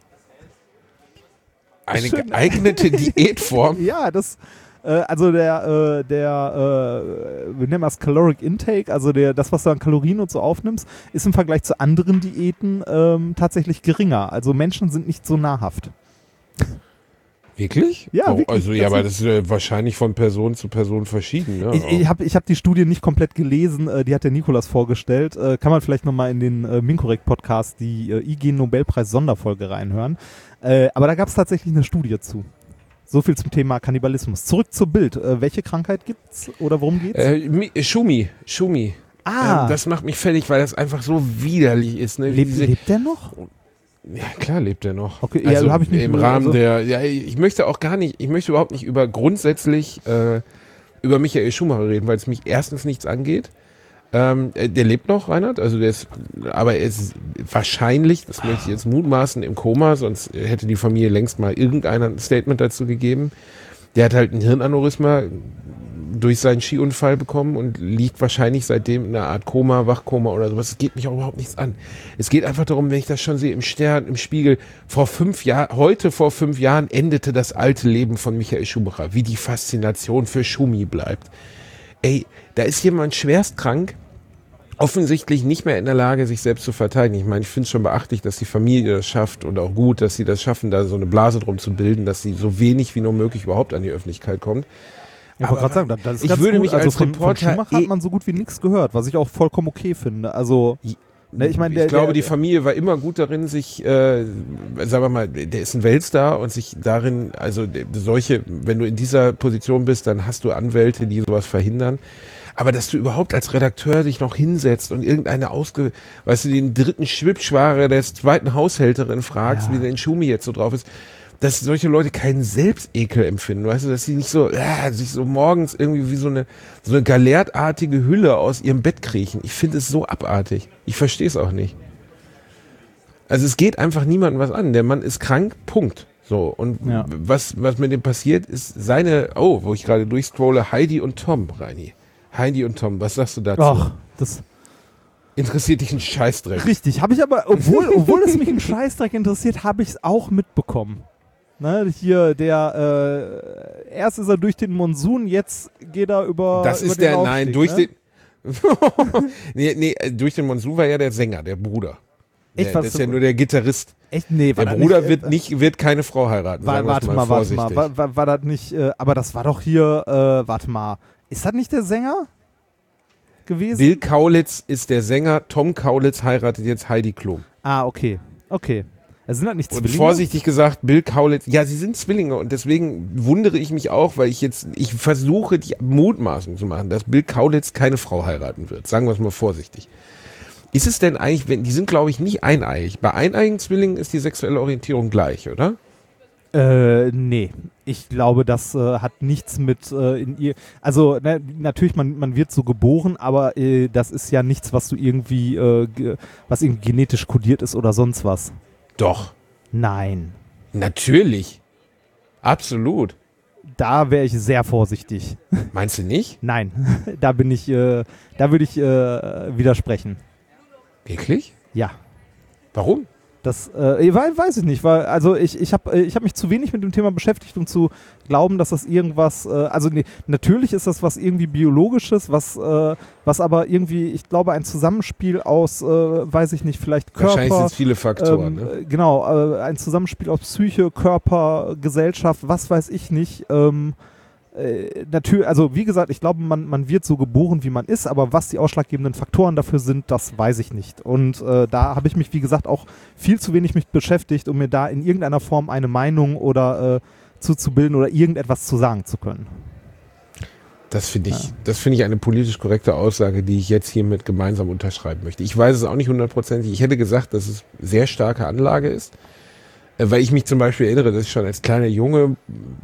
S3: Eine
S4: Schön.
S3: geeignete Diätform.
S4: Ja, das, äh, also der, äh, der, äh, wir nennen das Caloric Intake, also der, das, was du an Kalorien und so aufnimmst, ist im Vergleich zu anderen Diäten ähm, tatsächlich geringer. Also Menschen sind nicht so nahrhaft.
S3: Wirklich?
S4: Ja,
S3: oh,
S4: wirklich.
S3: Also ja,
S4: Das
S3: aber das ist äh, wahrscheinlich von Person zu Person verschieden. Ne?
S4: Ich, ich habe ich hab die Studie nicht komplett gelesen, äh, die hat der Nikolas vorgestellt. Äh, kann man vielleicht nochmal in den äh, Minkorrekt-Podcast, die äh, I G-Nobelpreis-Sonderfolge reinhören. Äh, aber da gab es tatsächlich eine Studie zu. So viel zum Thema Kannibalismus. Zurück zur Bild. Äh, welche Krankheit gibt's oder worum geht's?
S3: Äh, Mi- Schumi, Schumi.
S4: ah,
S3: Ähm, das macht mich fertig, weil das einfach so widerlich ist. Ne? Wie
S4: lebt,
S3: diese-
S4: lebt der noch?
S3: Ja, klar lebt er noch.
S4: Okay, ja,
S3: also
S4: hab ich nicht
S3: im
S4: nur-
S3: Rahmen
S4: also-
S3: der, ja, ich möchte auch gar nicht, ich möchte überhaupt nicht über grundsätzlich äh, über Michael Schumacher reden, weil es mich erstens nichts angeht. Ähm, äh, der lebt noch, Reinhard, also der ist, aber er ist wahrscheinlich, das möchte ich jetzt mutmaßen, im Koma, sonst hätte die Familie längst mal irgendeiner ein Statement dazu gegeben. Der hat halt ein Hirnaneurysma durch seinen Skiunfall bekommen und liegt wahrscheinlich seitdem in einer Art Koma, Wachkoma oder sowas. Es geht mich auch überhaupt nichts an. Es geht einfach darum, wenn ich das schon sehe im Stern, im Spiegel, vor fünf Jahren, heute vor fünf Jahren endete das alte Leben von Michael Schumacher, wie die Faszination für Schumi bleibt. Ey, da ist jemand schwerst krank, offensichtlich nicht mehr in der Lage, sich selbst zu verteidigen. Ich meine, ich finde es schon beachtlich, dass die Familie das schafft und auch gut, dass sie das schaffen, da so eine Blase drum zu bilden, dass sie so wenig wie nur möglich überhaupt an die Öffentlichkeit kommt.
S4: Ich wollte gerade sagen, das- das ist
S3: ich
S4: ganz
S3: würde
S4: gut.
S3: mich
S4: also
S3: als
S4: von,
S3: Reporter
S4: von Schumacher
S3: eh-
S4: hat man so gut wie nichts gehört, was ich auch vollkommen okay finde. Also, ne, ich meine, der,
S3: ich glaube,
S4: der,
S3: die Familie war immer gut darin, sich, äh, sagen wir mal, der ist ein Weltstar und sich darin, also der- solche, wenn du in dieser Position bist, dann hast du Anwälte, die sowas verhindern. Aber dass du überhaupt als Redakteur dich noch hinsetzt und irgendeine ausge, weißt du, den dritten Schwibschware der zweiten Haushälterin fragst,
S4: Ja.
S3: wie dein Schumi jetzt so drauf ist, dass solche Leute keinen Selbstekel empfinden, weißt du, dass sie nicht so, äh, sich so morgens irgendwie wie so eine, so eine galertartige Hülle aus ihrem Bett kriechen. Ich finde es so abartig. Ich verstehe es auch nicht. Also es geht einfach niemandem was an. Der Mann ist krank, Punkt. So, und
S4: Ja.
S3: was, was mit dem passiert, ist seine, oh, wo ich gerade durchscrolle, Heidi und Tom, Reini. Heidi und Tom, was sagst du dazu?
S4: ach, das
S3: Interessiert dich ein Scheißdreck?
S4: richtig. Habe ich aber, obwohl, obwohl es mich ein Scheißdreck interessiert, habe ich es auch mitbekommen. Ne, hier der, äh, erst ist er durch den Monsun, jetzt geht er über.
S3: Das
S4: über
S3: ist
S4: den
S3: der,
S4: Aufstieg,
S3: nein, durch
S4: ne?
S3: den, nee, nee, durch den Monsun war ja der Sänger, der Bruder.
S4: Echt,
S3: Der,
S4: was
S3: das ist
S4: du-
S3: ja nur der Gitarrist.
S4: Echt? Nee, war
S3: Der
S4: das
S3: Bruder
S4: nicht,
S3: wird
S4: äh,
S3: nicht, wird keine Frau heiraten.
S4: War,
S3: sagen wir's
S4: warte
S3: mal
S4: mal, warte
S3: vorsichtig.
S4: mal. War, war, war das nicht, äh, aber das war doch hier, äh, warte mal. Ist das nicht der Sänger gewesen?
S3: Bill Kaulitz ist der Sänger, Tom Kaulitz heiratet jetzt Heidi Klum.
S4: Ah, okay. Okay. Also sind das nicht
S3: Und
S4: Zwillinge?
S3: vorsichtig gesagt, Bill Kaulitz, ja, sie sind Zwillinge und deswegen wundere ich mich auch, weil ich jetzt, ich versuche die Mutmaßung zu machen, dass Bill Kaulitz keine Frau heiraten wird. Sagen wir es mal vorsichtig. Ist es denn eigentlich, wenn, die sind glaube ich nicht eineigig. Bei eineigigen Zwillingen ist die sexuelle Orientierung gleich, oder?
S4: Äh, nee. Ich glaube, das äh, hat nichts mit äh, in ihr. Also ne, natürlich, man, man wird so geboren, aber äh, das ist ja nichts, was du irgendwie, äh, ge- was irgendwie genetisch kodiert ist oder sonst was.
S3: Doch,
S4: Nein.
S3: natürlich. Absolut.
S4: Da wäre ich sehr vorsichtig.
S3: Meinst du nicht?
S4: Nein, da bin ich, äh, da würde ich äh, widersprechen.
S3: Wirklich?
S4: Ja.
S3: Warum?
S4: Das äh, ich weiß, weiß ich nicht, weil also ich, ich habe ich hab mich zu wenig mit dem Thema beschäftigt, um zu glauben, dass das irgendwas, äh, also nee, natürlich ist das was irgendwie Biologisches, was, äh, was aber irgendwie, ich glaube, ein Zusammenspiel aus, äh, weiß ich nicht, vielleicht Körper.
S3: Wahrscheinlich sind es viele Faktoren.
S4: Ähm,
S3: ne?
S4: Genau, äh, ein Zusammenspiel aus Psyche, Körper, Gesellschaft, was weiß ich nicht. Ähm, äh, natürlich, also wie gesagt, ich glaube, man, man wird so geboren, wie man ist, aber was die ausschlaggebenden Faktoren dafür sind, das weiß ich nicht. Und äh, da habe ich mich, wie gesagt, auch viel zu wenig mit beschäftigt, um mir da in irgendeiner Form eine Meinung oder äh, zuzubilden oder irgendetwas zu sagen zu können.
S3: Das finde ich, das finde ich eine politisch korrekte Aussage, die ich jetzt hiermit gemeinsam unterschreiben möchte. Ich weiß es auch nicht hundertprozentig. Ich hätte gesagt, dass es sehr starke Anlage ist. Weil ich mich zum Beispiel erinnere, dass ich schon als kleiner Junge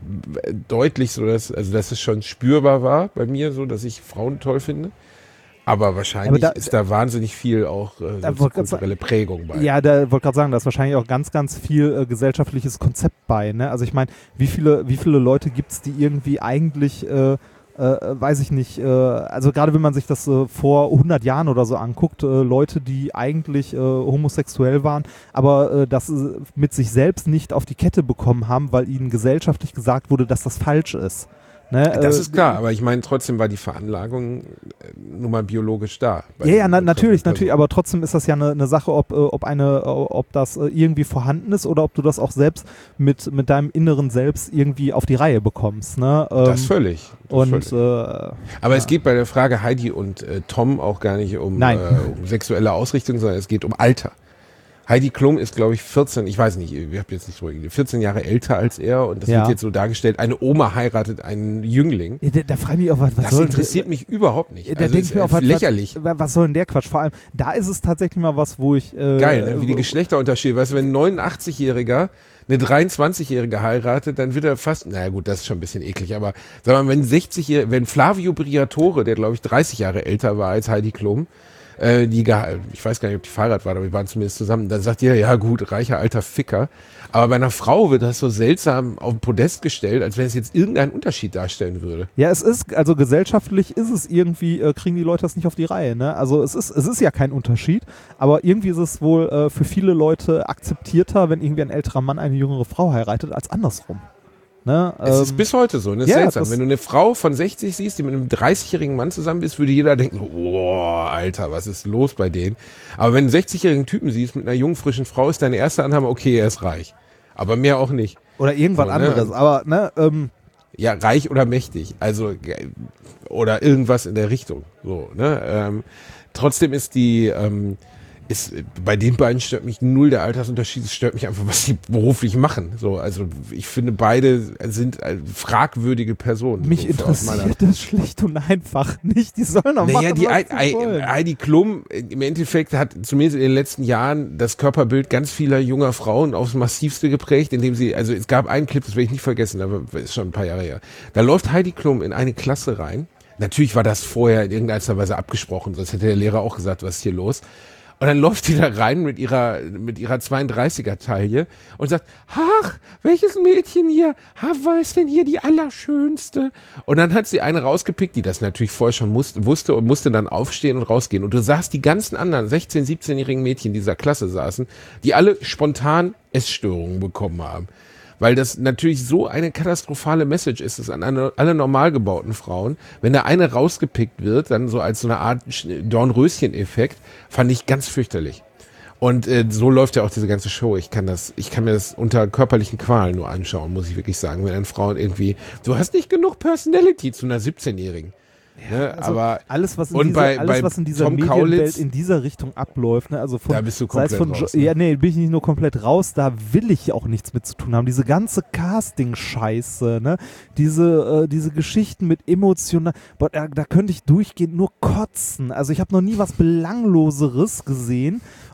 S3: deutlich so, dass, also dass es schon spürbar war bei mir, so dass ich Frauen toll finde. Aber wahrscheinlich
S4: Aber da-
S3: ist da wahnsinnig viel auch äh,
S4: Da wollte ich grad
S3: kulturelle Prägung bei.
S4: Ja, da wollte gerade sagen, da ist wahrscheinlich auch ganz, ganz viel äh, gesellschaftliches Konzept bei. Ne? Also ich meine, wie viele, wie viele Leute gibt es, die irgendwie eigentlich, äh, äh, weiß ich nicht, äh, also gerade wenn man sich das äh, vor hundert Jahren oder so anguckt, äh, Leute, die eigentlich äh, homosexuell waren, aber äh, das äh, mit sich selbst nicht auf die Kette bekommen haben, weil ihnen gesellschaftlich gesagt wurde, dass das falsch ist. Ne?
S3: Das
S4: Äh,
S3: ist klar, aber ich meine, trotzdem war die Veranlagung äh, nun mal biologisch da. bei
S4: Ja, ja,
S3: den
S4: na,
S3: betroffenen
S4: natürlich,
S3: Personen.
S4: natürlich, aber trotzdem ist das ja eine, eine Sache, ob, äh, ob, eine, äh, ob das äh, irgendwie vorhanden ist oder ob du das auch selbst mit, mit deinem inneren Selbst irgendwie auf die Reihe bekommst. Ne? Ähm,
S3: Das völlig. Das
S4: und
S3: völlig.
S4: äh,
S3: Aber
S4: ja.
S3: es geht bei der Frage Heidi und äh, Tom auch gar nicht um,
S4: Nein.
S3: äh, um sexuelle Ausrichtung, sondern es geht um Alter. Heidi Klum ist, glaube ich, vierzehn, ich weiß nicht, ich habe jetzt nicht so, vierzehn Jahre älter als er und das
S4: Ja.
S3: wird jetzt so dargestellt, eine Oma heiratet einen Jüngling.
S4: Ja, da, da frage ich mich auch, was, was
S3: Das
S4: soll
S3: interessiert mich überhaupt nicht.
S4: Da
S3: Also
S4: denke
S3: ist
S4: ich mir auch,
S3: äh,
S4: was,
S3: lächerlich.
S4: Was, was soll denn der Quatsch? Vor allem, da ist es tatsächlich mal was, wo ich. Äh,
S3: Geil, ne? wie die
S4: wo-
S3: Geschlechterunterschiede. Weißt du, wenn ein neunundachtzigjähriger eine dreiundzwanzigjährige heiratet, dann wird er fast, naja gut, das ist schon ein bisschen eklig, aber sag mal, wenn sechzigjährige, wenn Flavio Briatore, der glaube ich dreißig Jahre älter war als Heidi Klum, äh, die, gehe- ich weiß gar nicht, ob die verheiratet war, aber wir waren zumindest zusammen, dann sagt jeder, ja gut, reicher alter Ficker. Aber bei einer Frau wird das so seltsam auf den Podest gestellt, als wenn es jetzt irgendeinen Unterschied darstellen würde.
S4: Ja, es ist, also gesellschaftlich ist es irgendwie, äh, kriegen die Leute das nicht auf die Reihe, ne? Also es ist, es ist ja kein Unterschied, aber irgendwie ist es wohl äh, für viele Leute akzeptierter, wenn irgendwie ein älterer Mann eine jüngere Frau heiratet, als andersrum. Ne?
S3: Es
S4: Ähm,
S3: ist bis heute so, ne? Das ist
S4: ja,
S3: seltsam.
S4: das-
S3: Wenn du eine Frau von sechzig siehst, die mit einem dreißigjährigen Mann zusammen ist, würde jeder denken, boah, Alter, was ist los bei denen? Aber wenn du einen sechzigjährigen Typen siehst mit einer jungen, frischen Frau, ist deine erste Annahme, okay, er ist reich. Aber mehr auch nicht.
S4: Oder irgendwas
S3: So, ne?
S4: anderes, aber ne, ähm,
S3: Ja, reich oder mächtig. Also, ge- oder irgendwas in der Richtung. So, ne? Ähm, trotzdem ist die, ähm, ist, bei den beiden stört mich null der Altersunterschied. Es stört mich einfach, was sie beruflich machen. So, also, ich finde, beide sind äh, fragwürdige Personen.
S4: mich
S3: so, aus meiner-
S4: interessiert das schlicht und einfach nicht. Die sollen doch
S3: Naja,
S4: machen,
S3: die
S4: was
S3: Ei-
S4: sie
S3: Ei-
S4: wollen.
S3: Heidi Klum äh, im Endeffekt hat zumindest in den letzten Jahren das Körperbild ganz vieler junger Frauen aufs Massivste geprägt, indem sie, also es gab einen Clip, das werde ich nicht vergessen, aber ist schon ein paar Jahre her. Da läuft Heidi Klum in eine Klasse rein. Natürlich war das vorher in irgendeiner Weise abgesprochen, sonst hätte der Lehrer auch gesagt, was ist hier los. Und dann läuft die da rein mit ihrer, mit ihrer zweiunddreißiger-Taille und sagt, ach, welches Mädchen hier, ha, was ist denn hier die Allerschönste? Und dann hat sie eine rausgepickt, die das natürlich vorher schon musste, wusste und musste dann aufstehen und rausgehen. Und du sahst die ganzen anderen sechzehn-, siebzehnjährigen Mädchen dieser Klasse saßen, die alle spontan Essstörungen bekommen haben. Weil das natürlich so eine katastrophale Message ist, es an eine, alle normal gebauten Frauen. Wenn da eine rausgepickt wird, dann so als so eine Art Dornröschen-Effekt, fand ich ganz fürchterlich. Und äh, so läuft ja auch diese ganze Show. Ich kann das, ich kann mir das unter körperlichen Qualen nur anschauen, muss ich wirklich sagen. Wenn ein Frauen irgendwie, du hast nicht genug Personality zu einer siebzehnjährigen. Ne?
S4: Also
S3: Aber
S4: alles, was in
S3: und
S4: dieser,
S3: bei-
S4: alles,
S3: bei
S4: was in dieser
S3: Tom
S4: Medienwelt
S3: Kaulitz-
S4: in dieser Richtung abläuft, ne? Also von,
S3: Da bist du
S4: sei es
S3: komplett
S4: von
S3: raus,
S4: Jo-
S3: ne?
S4: Ja, nee, bin ich nicht nur komplett raus, da will ich auch nichts mit zu tun haben. Diese ganze Casting-Scheiße, ne? Diese, äh, diese Geschichten mit emotional, boah, da, da könnte ich durchgehend nur kotzen. Also ich habe noch nie was Belangloseres gesehen.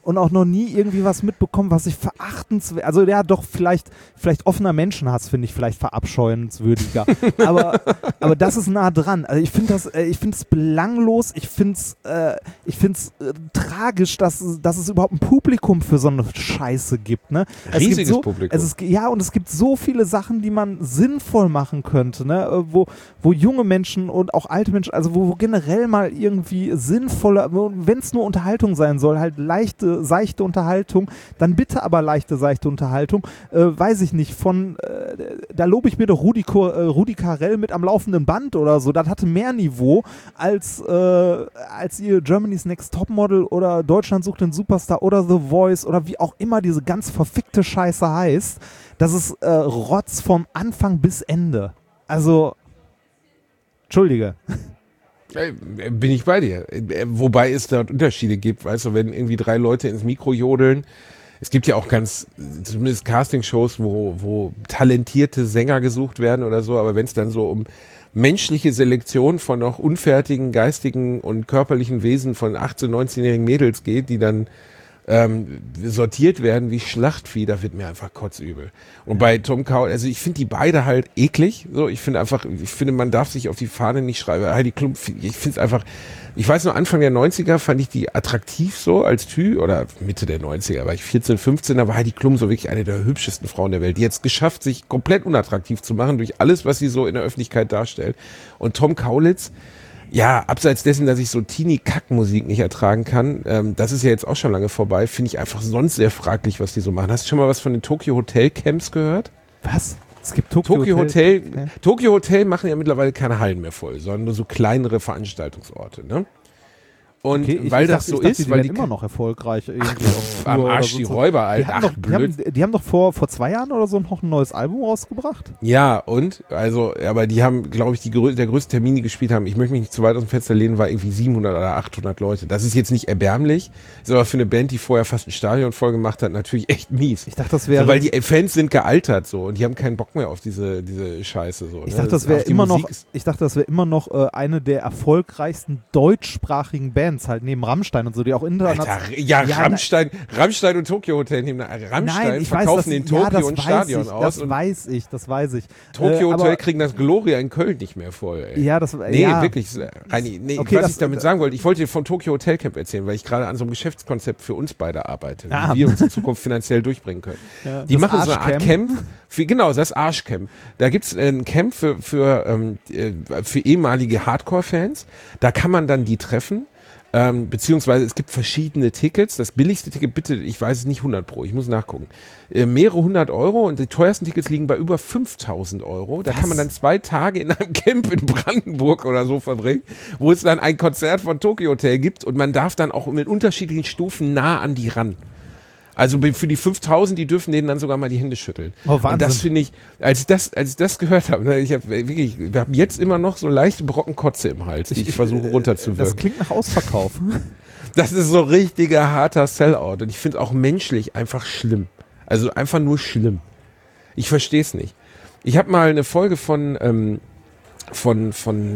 S4: und auch noch nie irgendwie was mitbekommen, was ich verachtenswert, also ja doch, vielleicht, vielleicht offener Menschenhass finde ich vielleicht verabscheuenswürdiger, aber, aber das ist nah dran. Also ich finde das, äh, ich finde es belanglos, ich finde es äh, ich finde es äh, tragisch, dass, dass es überhaupt ein Publikum für so eine Scheiße gibt. Ne? Es
S3: Riesiges
S4: gibt so,
S3: Publikum.
S4: Es ist, ja, und es gibt so viele Sachen, die man sinnvoll machen könnte, ne? wo, wo junge Menschen und auch alte Menschen, also wo, wo generell mal irgendwie sinnvoller, wenn es nur Unterhaltung sein soll, halt leichte, seichte Unterhaltung, dann bitte aber leichte, seichte Unterhaltung, äh, weiß ich nicht, von, äh, da lobe ich mir doch Rudi, Ko, äh, Rudi Carrell mit am laufenden Band oder so, das hatte mehr Niveau als, äh, als ihr Germany's Next Topmodel oder Deutschland sucht den Superstar oder The Voice oder wie auch immer diese ganz verfickte Scheiße heißt. Das ist äh, Rotz vom Anfang bis Ende. Also, Entschuldige.
S3: Bin ich bei dir. Wobei es da Unterschiede gibt, weißt du, wenn irgendwie drei Leute ins Mikro jodeln. Es gibt ja auch ganz, zumindest Castingshows, wo, wo talentierte Sänger gesucht werden oder so, aber wenn es dann so um menschliche Selektion von noch unfertigen geistigen und körperlichen Wesen von achtzehn-, neunzehnjährigen Mädels geht, die dann ähm, sortiert werden wie Schlachtvieh, da wird mir einfach kotzübel. Und bei Tom Kaul, also ich finde die beide halt eklig, so, ich finde einfach, ich finde, man darf sich auf die Fahne nicht schreiben. Heidi Klum, ich finde es einfach, ich weiß nur, Anfang der neunziger fand ich die attraktiv so als Typ, oder Mitte der neunziger, war ich vierzehn, fünfzehn, da war Heidi Klum so wirklich eine der hübschesten Frauen der Welt, die jetzt geschafft, sich komplett unattraktiv zu machen durch alles, was sie so in der Öffentlichkeit darstellt. Und Tom Kaulitz, ja, abseits dessen, dass ich so Teenie-Kack-Musik nicht ertragen kann, ähm, das ist ja jetzt auch schon lange vorbei, finde ich einfach sonst sehr fraglich, was die so machen. Hast du schon mal was von den Tokyo Hotel Camps gehört?
S4: Was? Es gibt Tokyo,
S3: Tokyo
S4: Hotel.
S3: Hotel,
S4: Okay.
S3: Tokyo Hotel machen ja mittlerweile keine Hallen mehr voll, sondern nur so kleinere Veranstaltungsorte, ne? Und
S4: Okay, ich-
S3: weil
S4: ich
S3: das
S4: dachte,
S3: so
S4: ich dachte,
S3: ist,
S4: die
S3: weil
S4: werden
S3: die
S4: immer noch erfolgreich. Irgendwie auf
S3: Pff, am
S4: Tour oder
S3: Arsch
S4: so.
S3: die Räuber, Alter.
S4: Die haben,
S3: Ach,
S4: doch, die,
S3: blöd.
S4: haben, die haben doch vor, vor zwei Jahren oder so noch ein neues Album rausgebracht.
S3: Ja, und, also, aber die haben, glaube ich, die grö der größte Termin, die gespielt haben, ich möchte mich nicht zu weit aus dem Fenster lehnen, war irgendwie siebenhundert oder achthundert Leute. Das ist jetzt nicht erbärmlich, ist aber für eine Band, die vorher fast ein Stadion voll gemacht hat, natürlich echt mies.
S4: Ich dachte, das wäre...
S3: So, weil die Fans sind gealtert so und die haben keinen Bock mehr auf diese, diese Scheiße so.
S4: Ich
S3: ne?
S4: dachte, das
S3: ist-
S4: wäre
S3: auch die
S4: immer noch,
S3: Musik ist-
S4: ich dachte, das wäre immer noch äh, eine der erfolgreichsten deutschsprachigen Bands, halt neben Rammstein und so, die auch international.
S3: Alter, ja,
S4: Ja,
S3: Rammstein, Rammstein und Tokyo Hotel nehmen, Rammstein
S4: Nein, ich weiß,
S3: verkaufen
S4: das,
S3: den Tokyo
S4: ja, das
S3: und
S4: weiß
S3: Stadion
S4: ich,
S3: aus
S4: Das
S3: und
S4: weiß ich, das weiß ich.
S3: Tokyo
S4: Äh,
S3: Hotel
S4: aber-
S3: kriegen das Gloria in Köln nicht mehr voll, ey.
S4: Ja, das
S3: Nee,
S4: ja.
S3: wirklich, Reini, nee,
S4: Okay,
S3: was
S4: das-
S3: ich damit sagen wollte, ich wollte dir vom Tokyo Hotel Camp erzählen, weil ich gerade an so einem Geschäftskonzept für uns beide arbeite,
S4: Ah.
S3: wie wir uns in Zukunft finanziell durchbringen können.
S4: Ja,
S3: Die
S4: das
S3: machen so eine Art
S4: Arschcamp.
S3: Camp, für, genau, das Arschcamp. Da gibt's äh, ein Camp für, für, ähm, äh, für ehemalige Hardcore-Fans, da kann man dann die treffen. Ähm, beziehungsweise es gibt verschiedene Tickets. Das billigste Ticket, bitte, ich weiß es nicht, hundert Pro, ich muss nachgucken. Äh, mehrere hundert Euro und die teuersten Tickets liegen bei über fünftausend Euro. Da
S4: Was?
S3: kann man dann zwei Tage in einem Camp in Brandenburg oder so verbringen, wo es dann ein Konzert von Tokyo Hotel gibt und man darf dann auch mit unterschiedlichen Stufen nah an die ran. Also für die fünftausend, die dürfen denen dann sogar mal die Hände schütteln.
S4: Oh, Wahnsinn.
S3: Und das finde ich, als ich das, als ich das gehört habe, ne, ich habe wirklich, wir haben jetzt immer noch so leichte Brocken Kotze im Hals, die ich, versuche
S4: Das
S3: runterzuwirken.
S4: klingt nach Ausverkauf.
S3: Das ist so richtiger harter Sellout und ich finde es auch menschlich einfach schlimm. Also einfach nur schlimm. Ich verstehe es nicht. Ich habe mal eine Folge von ähm, von von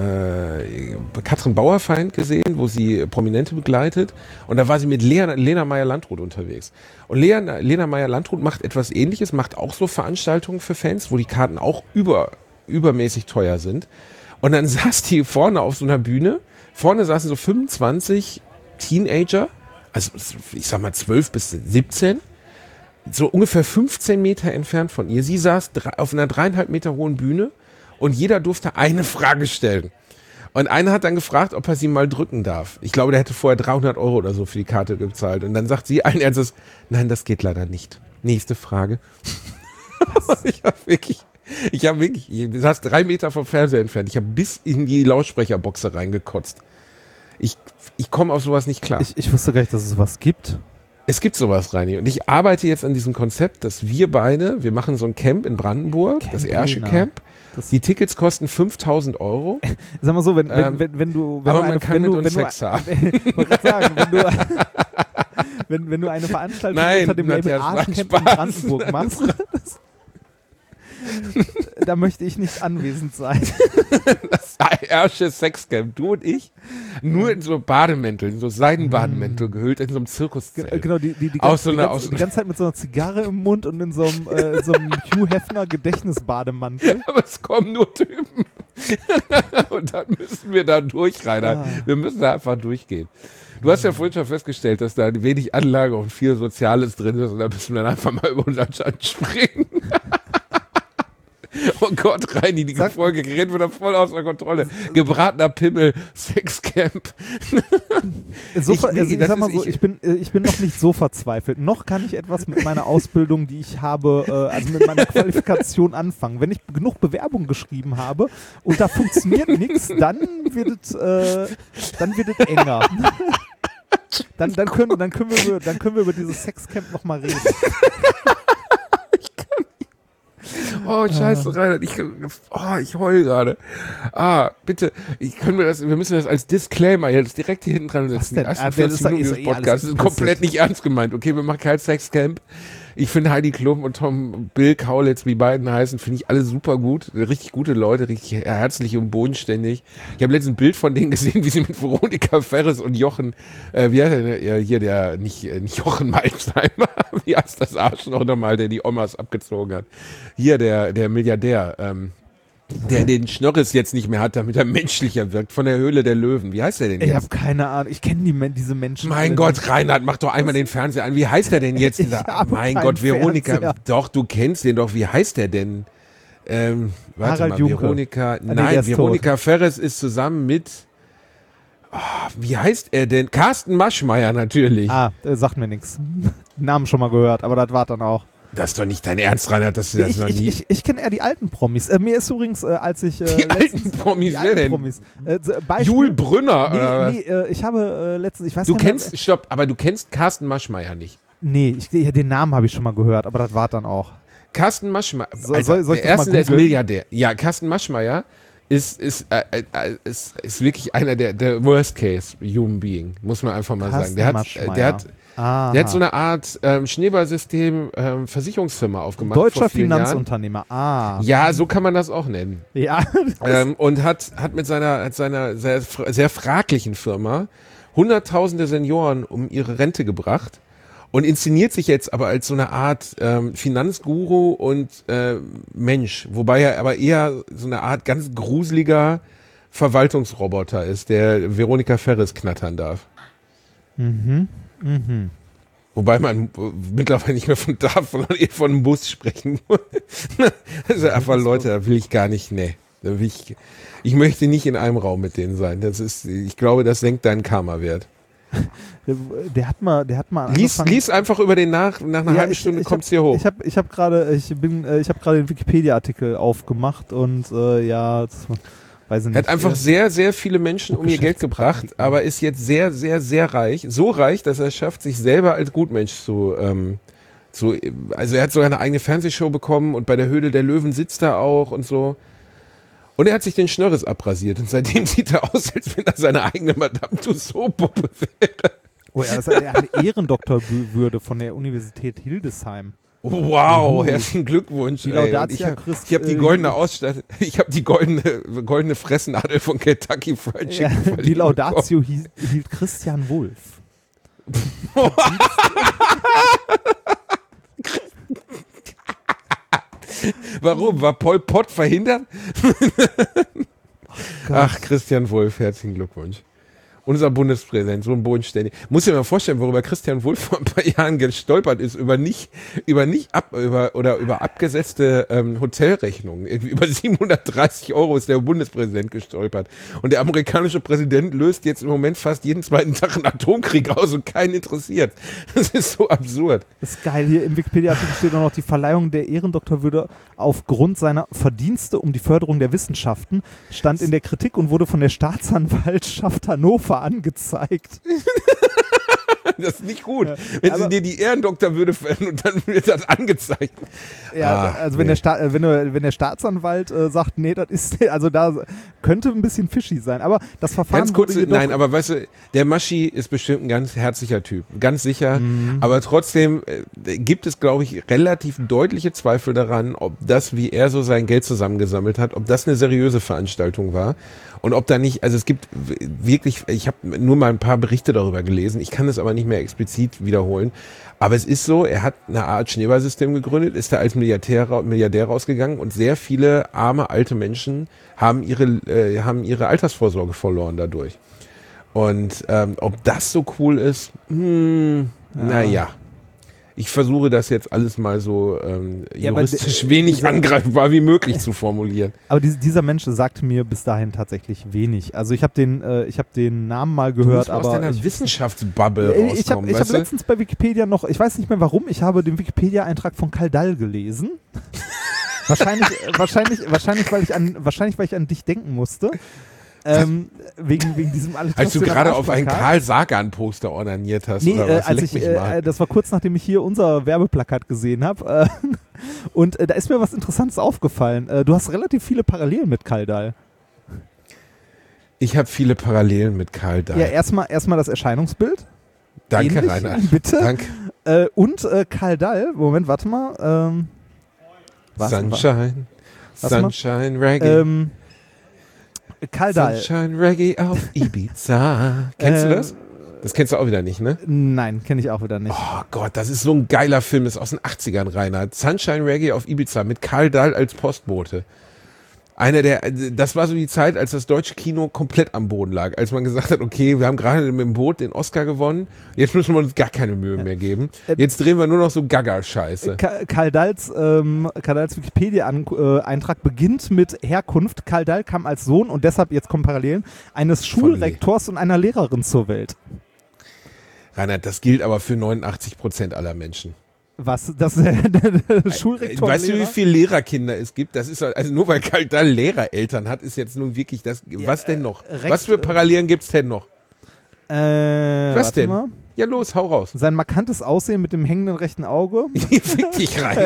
S3: äh, Katrin Bauerfeind gesehen, wo sie Prominente begleitet und da war sie mit Lea, Lena Meyer-Landrut unterwegs. Und Lea, Lena Meyer-Landrut macht etwas Ähnliches, macht auch so Veranstaltungen für Fans, wo die Karten auch über, übermäßig teuer sind. Und dann saß die vorne auf so einer Bühne, vorne saßen so fünfundzwanzig Teenager, also ich sag mal zwölf bis siebzehn, so ungefähr fünfzehn Meter entfernt von ihr. Sie saß drei, auf einer dreieinhalb Meter hohen Bühne und jeder durfte eine Frage stellen. Und einer hat dann gefragt, ob er sie mal drücken darf. Ich glaube, der hätte vorher dreihundert Euro oder so für die Karte gezahlt. Und dann sagt sie allen Ernstes, nein, das geht leider nicht. Nächste Frage. ich habe wirklich, ich habe wirklich, ich saß drei Meter vom Fernseher entfernt. Ich habe bis in die Lautsprecherboxe reingekotzt. Ich, ich komme auf sowas nicht klar.
S4: Ich, ich wusste gar nicht, dass es sowas gibt.
S3: Es gibt sowas, Reini. Und ich arbeite jetzt an diesem Konzept, dass wir beide, wir machen so ein Camp in Brandenburg,
S4: Camp
S3: das Ersche
S4: Lena.
S3: Camp.
S4: Das-
S3: Die Tickets kosten fünftausend Euro.
S4: Sag mal so, wenn, wenn,
S3: Ähm,
S4: wenn, wenn du... Wenn
S3: aber
S4: du
S3: man
S4: eine,
S3: kann
S4: wenn
S3: mit
S4: du,
S3: uns
S4: wenn
S3: Sex
S4: du,
S3: haben.
S4: Ich wollte gerade sagen, wenn du, wenn, wenn du eine Veranstaltung
S3: Nein,
S4: unter dem Label
S3: Matthias, war ein
S4: Arschcamp in
S3: Spaß.
S4: Brandenburg machst, da möchte ich nicht anwesend sein.
S3: Das ersche Sexcamp, du und ich, nur in so Bademäntel, in so Seidenbademäntel gehüllt, in so einem Zirkuszelt.
S4: Ge- Genau, die, die, die,
S3: Aus
S4: ganze,
S3: so
S4: die,
S3: einer-
S4: ganze,
S3: aus-
S4: die ganze Zeit mit so einer Zigarre im Mund und in so einem, äh, in so einem Hugh Hefner Gedächtnisbademantel.
S3: Aber es kommen nur Typen. Und dann müssen wir da durch, Rainer.
S4: Ah.
S3: Wir müssen da einfach durchgehen. Du hast ja vorhin schon festgestellt, dass da wenig Anlage und viel Soziales drin ist und da müssen wir dann einfach mal über unseren Stand springen. Oh Gott, Reini, die
S4: Sag-
S3: Folge gerät wieder voll außer Kontrolle. Gebratener Pimmel, Sexcamp.
S4: So,
S3: Ich-
S4: ver-
S3: nee,
S4: also ich,
S3: das
S4: sag mal
S3: ist-
S4: so,
S3: ich-
S4: ich, bin, äh, ich bin noch nicht so verzweifelt. Noch kann ich etwas mit meiner Ausbildung, die ich habe, äh, also mit meiner Qualifikation anfangen. Wenn ich genug Bewerbungen geschrieben habe und da funktioniert nichts, dann wird es äh, dann wird es enger. Dann, dann, können, dann, können wir über, dann können wir über dieses Sexcamp nochmal reden.
S3: Oh, scheiße, Reinhard, ich, oh, ich heul gerade. Ah, bitte, ich können wir das, wir müssen das als Disclaimer jetzt direkt hier hinten dran setzen.
S4: denn?
S3: Die ersten
S4: Ah, das
S3: vierzig
S4: ist doch-
S3: Minuten
S4: ist doch
S3: dieses
S4: eh alles
S3: Podcasts sind
S4: implicit.
S3: komplett nicht ernst gemeint. Okay, wir machen kein Sexcamp. Ich finde Heidi Klum und Tom Bill Kaulitz, wie die beiden heißen, finde ich alle super gut. Richtig gute Leute, richtig herzlich und bodenständig. Ich habe letztens ein Bild von denen gesehen, wie sie mit Veronika Ferres und Jochen, äh, wie heißt der, äh, hier der, nicht, äh, nicht Jochen Malzheimer, wie heißt das Arschloch nochmal, der die Omas abgezogen hat. Hier der, der Milliardär, ähm, der den Schnörres jetzt nicht mehr hat, damit er menschlicher wirkt, von der Höhle der Löwen. Wie heißt der denn
S4: Ich
S3: jetzt?
S4: habe keine Ahnung. Ich kenne die, Men- diese Menschen.
S3: Mein
S4: alle
S3: Gott,
S4: nicht.
S3: Reinhard, mach doch einmal den Fernseher an. Wie heißt der denn jetzt?
S4: Ich
S3: Dieser-
S4: habe
S3: mein
S4: keinen
S3: Gott, Veronika.
S4: Fernseher.
S3: Doch, du kennst den doch. Wie heißt der denn? Ähm, warte
S4: Harald
S3: mal,
S4: Junke.
S3: Veronika.
S4: nee, der
S3: Nein,
S4: ist
S3: Veronika Ferres ist zusammen mit. Oh, wie heißt er denn? Carsten Maschmeyer natürlich.
S4: Ah, äh, sagt mir nichts. Namen schon mal gehört, aber das war dann auch.
S3: Das ist doch nicht dein Ernst, Reinhard, dass du das
S4: Ich,
S3: noch
S4: ich,
S3: nie.
S4: ich, ich kenne eher die alten Promis. Äh, mir ist übrigens, äh, als ich. Äh,
S3: die alten
S4: letztens-
S3: Promis,
S4: die
S3: wer
S4: alten
S3: denn?
S4: Promis. Äh, z- Beispiel,
S3: Jules Brünner. oder was?
S4: Nee, nee äh, ich habe äh, letztens. Ich weiß
S3: Du
S4: gar nicht
S3: kennst, stopp, aber du kennst Carsten Maschmeyer nicht.
S4: Nee, ich, ja, den Namen habe ich schon mal gehört, aber das war dann auch.
S3: Carsten Maschmeyer,
S4: So-
S3: Alter,
S4: soll- soll ich
S3: der
S4: das mal
S3: erste, der ist
S4: googeln?
S3: Milliardär. Ja, Carsten Maschmeyer ist, ist, äh, äh, ist, ist wirklich einer der, der Worst Case Human Being, muss man einfach mal
S4: Carsten
S3: sagen. Der hat,
S4: Maschmeyer.
S3: der hat,
S4: Aha.
S3: der hat so eine Art ähm, Schneeballsystem ähm, Versicherungsfirma aufgemacht.
S4: Deutscher
S3: vor vielen
S4: Finanzunternehmer. Ah.
S3: Jahren. Ja, so kann man das auch nennen.
S4: Ja.
S3: Ähm, und hat, hat mit seiner, hat seiner sehr, sehr fraglichen Firma hunderttausende Senioren um ihre Rente gebracht und inszeniert sich jetzt aber als so eine Art ähm, Finanzguru und äh, Mensch, wobei er aber eher so eine Art ganz gruseliger Verwaltungsroboter ist, der Veronika Ferres knattern darf.
S4: Mhm. Mhm.
S3: Wobei man äh, mittlerweile nicht mehr von darf, sondern eher von einem Bus sprechen muss. Das sind einfach Leute, da will ich gar nicht, nee. Da will ich, ich möchte nicht in einem Raum mit denen sein. Das ist, ich glaube, das senkt deinen Karma-Wert.
S4: Der, der hat mal, der hat mal.
S3: Lies,
S4: angefangen-
S3: lies einfach über den nach, nach einer
S4: Ja,
S3: halben
S4: ich-
S3: Stunde
S4: ich
S3: kommt's
S4: hab-
S3: hier hoch.
S4: Ich habe ich hab gerade ich bin äh, ich habe gerade den Wikipedia-Artikel aufgemacht und äh, ja, das, weiß ich nicht.
S3: Er hat einfach
S4: äh,
S3: sehr, sehr viele Menschen um ihr Geld gebracht,
S4: Geschäftspraktiken.
S3: aber ist jetzt sehr, sehr, sehr reich. So reich, dass er es schafft, sich selber als Gutmensch zu, ähm, zu, also er hat sogar eine eigene Fernsehshow bekommen und bei der Höhle der Löwen sitzt er auch und so. Und er hat sich den Schnörres abrasiert und seitdem sieht er aus, als wenn er seine eigene Madame Tussauds-Puppe wäre.
S4: Oh ja, das ist eine Ehrendoktorwürde von der Universität Hildesheim.
S3: Wow,
S4: Juhu.
S3: herzlichen Glückwunsch.
S4: Die
S3: ey. Und
S4: Laudatia
S3: ich habe
S4: Christ-
S3: ich hab die
S4: äh,
S3: goldene Ausstattung, ich habe die goldene, goldene Fressnadel von Kentucky Fried
S4: Ja,
S3: Chicken.
S4: die
S3: verliehen
S4: Laudatio hielt, hielt Christian Wulff.
S3: bekommen. Warum? War Pol Pot verhindert? Ach, Christian Wulff, herzlichen Glückwunsch. Unser Bundespräsident, so ein bodenständig. Muss dir mal vorstellen, worüber Christian Wulff vor ein paar Jahren gestolpert ist, über nicht, über nicht ab, über, oder über abgesetzte ähm, Hotelrechnungen. Irgendwie über siebenhundertdreißig Euro ist der Bundespräsident gestolpert. Und der amerikanische Präsident löst jetzt im Moment fast jeden zweiten Tag einen Atomkrieg aus und keinen interessiert. Das ist so absurd.
S4: Das ist geil. Hier im Wikipedia-Artikel steht auch noch die Verleihung der Ehrendoktorwürde aufgrund seiner Verdienste um die Förderung der Wissenschaften stand in der Kritik und wurde von der Staatsanwaltschaft Hannover angezeigt.
S3: Das ist nicht gut.
S4: Ja,
S3: wenn
S4: aber-
S3: sie dir die Ehrendoktorwürde verlieren und dann wird das angezeigt.
S4: Ja,
S3: Ah,
S4: also wenn,
S3: nee.
S4: der Sta äh, wenn, du, wenn der Staatsanwalt äh, sagt, nee, das ist, also da könnte ein bisschen fishy sein. Aber das Verfahren
S3: Ganz kurz,
S4: wurde jedoch-
S3: nein, aber weißt du, der Maschi ist bestimmt ein ganz herzlicher Typ, ganz sicher.
S4: Mhm.
S3: Aber trotzdem äh, gibt es, glaube ich, relativ deutliche Zweifel daran, ob das, wie er so sein Geld zusammengesammelt hat, ob das eine seriöse Veranstaltung war und ob da nicht, also es gibt w- wirklich, ich habe nur mal ein paar Berichte darüber gelesen, ich kann das aber nicht mehr explizit wiederholen. Aber es ist so, er hat eine Art Schneeballsystem gegründet, ist da als Milliardär, ra- Milliardär rausgegangen und sehr viele arme alte Menschen haben ihre, äh, haben ihre Altersvorsorge verloren dadurch. Und ähm, ob das so cool ist, hm,
S4: Ja.
S3: naja. Ich versuche das jetzt alles mal so ähm,
S4: Ja, aber
S3: juristisch
S4: de-
S3: wenig
S4: dieser-
S3: angreifbar wie möglich zu formulieren.
S4: Aber dies, dieser Mensch sagte mir bis dahin tatsächlich wenig. Also ich habe den, äh, ich habe den Namen mal
S3: Du
S4: gehört,
S3: musst aus
S4: aber
S3: deiner
S4: ich,
S3: Wissenschaftsbubble
S4: Äh, ich habe
S3: rauskommen,
S4: ich hab
S3: weißt du?
S4: letztens bei Wikipedia noch, ich weiß nicht mehr warum, ich habe den Wikipedia-Eintrag von Karl Dall gelesen. wahrscheinlich, äh, wahrscheinlich, wahrscheinlich, weil ich an, wahrscheinlich, weil ich an dich denken musste. Ähm, wegen, wegen diesem alles.
S3: Als du gerade auf ein Karl Sagan-Poster ordiniert hast,
S4: Nee,
S3: oder
S4: äh,
S3: was?
S4: als
S3: Leck
S4: ich,
S3: mich
S4: äh,
S3: mal.
S4: äh, das war kurz nachdem ich hier unser Werbeplakat gesehen habe. Äh, und äh, da ist mir was Interessantes aufgefallen. Äh, du hast relativ viele Parallelen mit Karl Dall.
S3: Ich habe viele Parallelen mit Karl Dall.
S4: Ja, erstmal erstmal das Erscheinungsbild.
S3: Danke,
S4: ähnlich,
S3: Reinhard.
S4: Bitte.
S3: Danke.
S4: Äh, und äh, Karl Dall, Moment, warte mal. Ähm, was-
S3: Sunshine,
S4: Warte mal.
S3: Sunshine Reggae.
S4: Ähm, Karl Dall.
S3: Sunshine Reggae auf Ibiza. Kennst
S4: Äh,
S3: du das? Das kennst du auch wieder nicht, ne?
S4: Nein, kenne ich auch wieder nicht.
S3: Oh Gott, das ist so ein geiler Film, das ist aus den achtzigern, Reinhard. Sunshine Reggae auf Ibiza mit Karl Dall als Postbote. Einer der, das war so die Zeit, als das deutsche Kino komplett am Boden lag. Als man gesagt hat, okay, wir haben gerade mit dem Boot den Oscar gewonnen, jetzt müssen wir uns gar keine Mühe mehr geben. Jetzt drehen wir nur noch so Gaga-Scheiße.
S4: Ka- Karl Dalls, ähm, Karl Dalls Wikipedia-Eintrag beginnt mit Herkunft. Karl Dall kam als Sohn und deshalb, jetzt kommen Parallelen, eines Schulrektors und einer Lehrerin zur Welt.
S3: Reinhard, das gilt aber für neunundachtzig Prozent aller Menschen.
S4: Was? Das der Schulrektor
S3: Weißt du,
S4: und
S3: wie
S4: Lehrer?
S3: viele Lehrerkinder es gibt? Das ist also nur weil Karl Dall Lehrereltern hat, ist jetzt nun wirklich das. Was denn noch?
S4: Rekt-
S3: Was für Parallelen gibt's denn noch?
S4: Äh,
S3: Was
S4: warte
S3: denn?
S4: Mal.
S3: Ja, los, hau raus.
S4: Sein markantes Aussehen mit dem hängenden rechten Auge.
S3: Fick dich rein.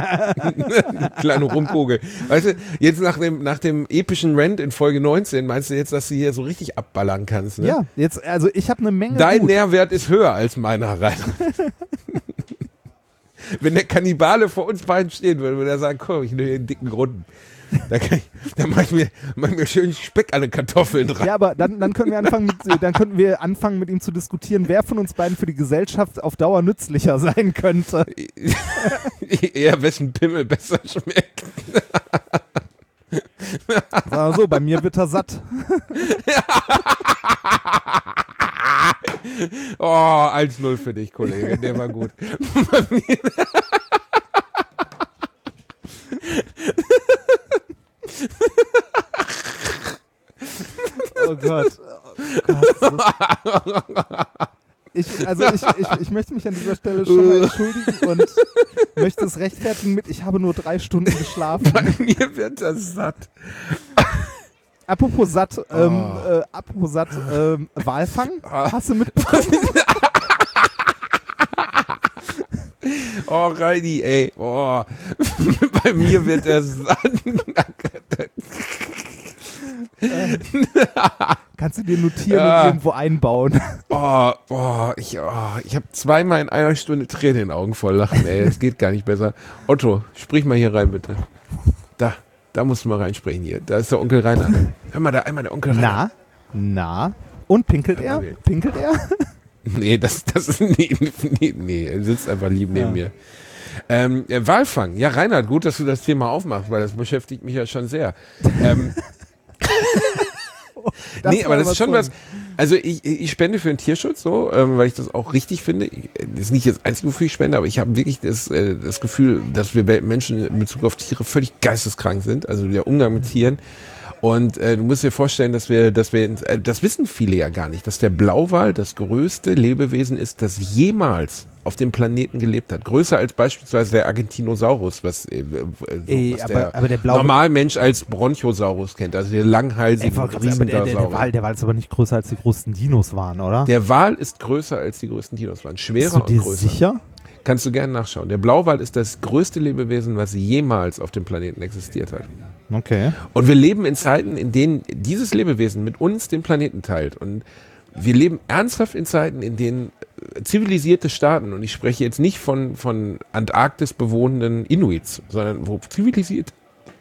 S3: Kleine Rumkugel. Weißt du, jetzt nach dem, nach dem epischen Rant in Folge neunzehn, meinst du jetzt, dass du hier so richtig abballern kannst? Ne?
S4: Ja, jetzt, also ich habe eine Menge.
S3: Dein
S4: Mut.
S3: Nährwert ist höher als meiner, Rainer. Wenn der Kannibale vor uns beiden stehen würde, würde er sagen, komm, ich nehme hier einen dicken Runden. Da, kann ich, da mach ich mir, mach ich mir schön Speck an den Kartoffeln dran.
S4: Ja, aber dann, dann können wir anfangen mit, dann könnten wir anfangen mit ihm zu diskutieren, wer von uns beiden für die Gesellschaft auf Dauer nützlicher sein könnte.
S3: Eher wessen Pimmel besser schmeckt.
S4: Sagen wir so, bei mir wird er satt.
S3: Oh, eins null für dich, Kollege. Der war gut.
S4: Oh Gott. Oh Gott. Ich, also ich, ich, ich möchte mich an dieser Stelle schon mal entschuldigen und möchte es rechtfertigen mit, ich habe nur drei Stunden geschlafen.
S3: Bei mir wird das satt.
S4: Apropos satt, ähm,
S3: Oh.
S4: äh, apropos satt, ähm, Walfang, hast du mitbekommen?
S3: Oh, Reini, ey. Oh. Bei mir wird er satt.
S4: Kannst du dir notieren
S3: Ja.
S4: und irgendwo einbauen.
S3: Oh, oh, ich, oh, ich habe zweimal in einer Stunde Tränen in den Augen voll lachen, ey. Es geht gar nicht besser. Otto, sprich mal hier rein, bitte. Da, da musst du mal reinsprechen hier. Da ist der Onkel Rainer. Hör mal da einmal der Onkel Rainer.
S4: Na, na. Und pinkelt er?
S3: Okay.
S4: Pinkelt er?
S3: Nee, das, das ist, nee, nee, nee, er sitzt einfach lieb neben
S4: Ja.
S3: mir. Ähm, ja, Walfang. Ja, Reinhard, gut, dass du das Thema aufmachst, weil das beschäftigt mich ja schon sehr. Ähm,
S4: Das
S3: nee,
S4: war
S3: aber das ist schon was.
S4: überzeugend.
S3: Also ich, ich spende für den Tierschutz so, ähm, weil ich das auch richtig finde. Ich, das ist nicht das Einzige, wofür ich spende, aber ich habe wirklich das, äh, das Gefühl, dass wir Menschen in Bezug auf Tiere völlig geisteskrank sind. Also der Umgang mit Tieren. Und äh, du musst dir vorstellen, dass wir, dass wir, äh, das wissen viele ja gar nicht, dass der Blauwal das größte Lebewesen ist, das jemals auf dem Planeten gelebt hat. Größer als beispielsweise der Argentinosaurus, was, äh,
S4: Ey,
S3: was
S4: aber-
S3: der,
S4: aber der blaue-
S3: Normalmensch als Bronchosaurus kennt, also der langhalsige
S4: Ey, aber der, der, der, Wal, der Wal ist aber nicht größer als die größten Dinos waren, oder?
S3: Der Wal ist größer als die größten Dinos waren.
S4: Bist
S3: Schwerer
S4: du dir
S3: und größer.
S4: sicher?
S3: Kannst du gerne nachschauen. Der Blauwal ist das größte Lebewesen, was jemals auf dem Planeten existiert hat.
S4: Okay.
S3: Und wir leben in Zeiten, in denen dieses Lebewesen mit uns den Planeten teilt. Und wir leben ernsthaft in Zeiten, in denen zivilisierte Staaten, und ich spreche jetzt nicht von, von Antarktis bewohnenden Inuits, sondern wo zivilisiert,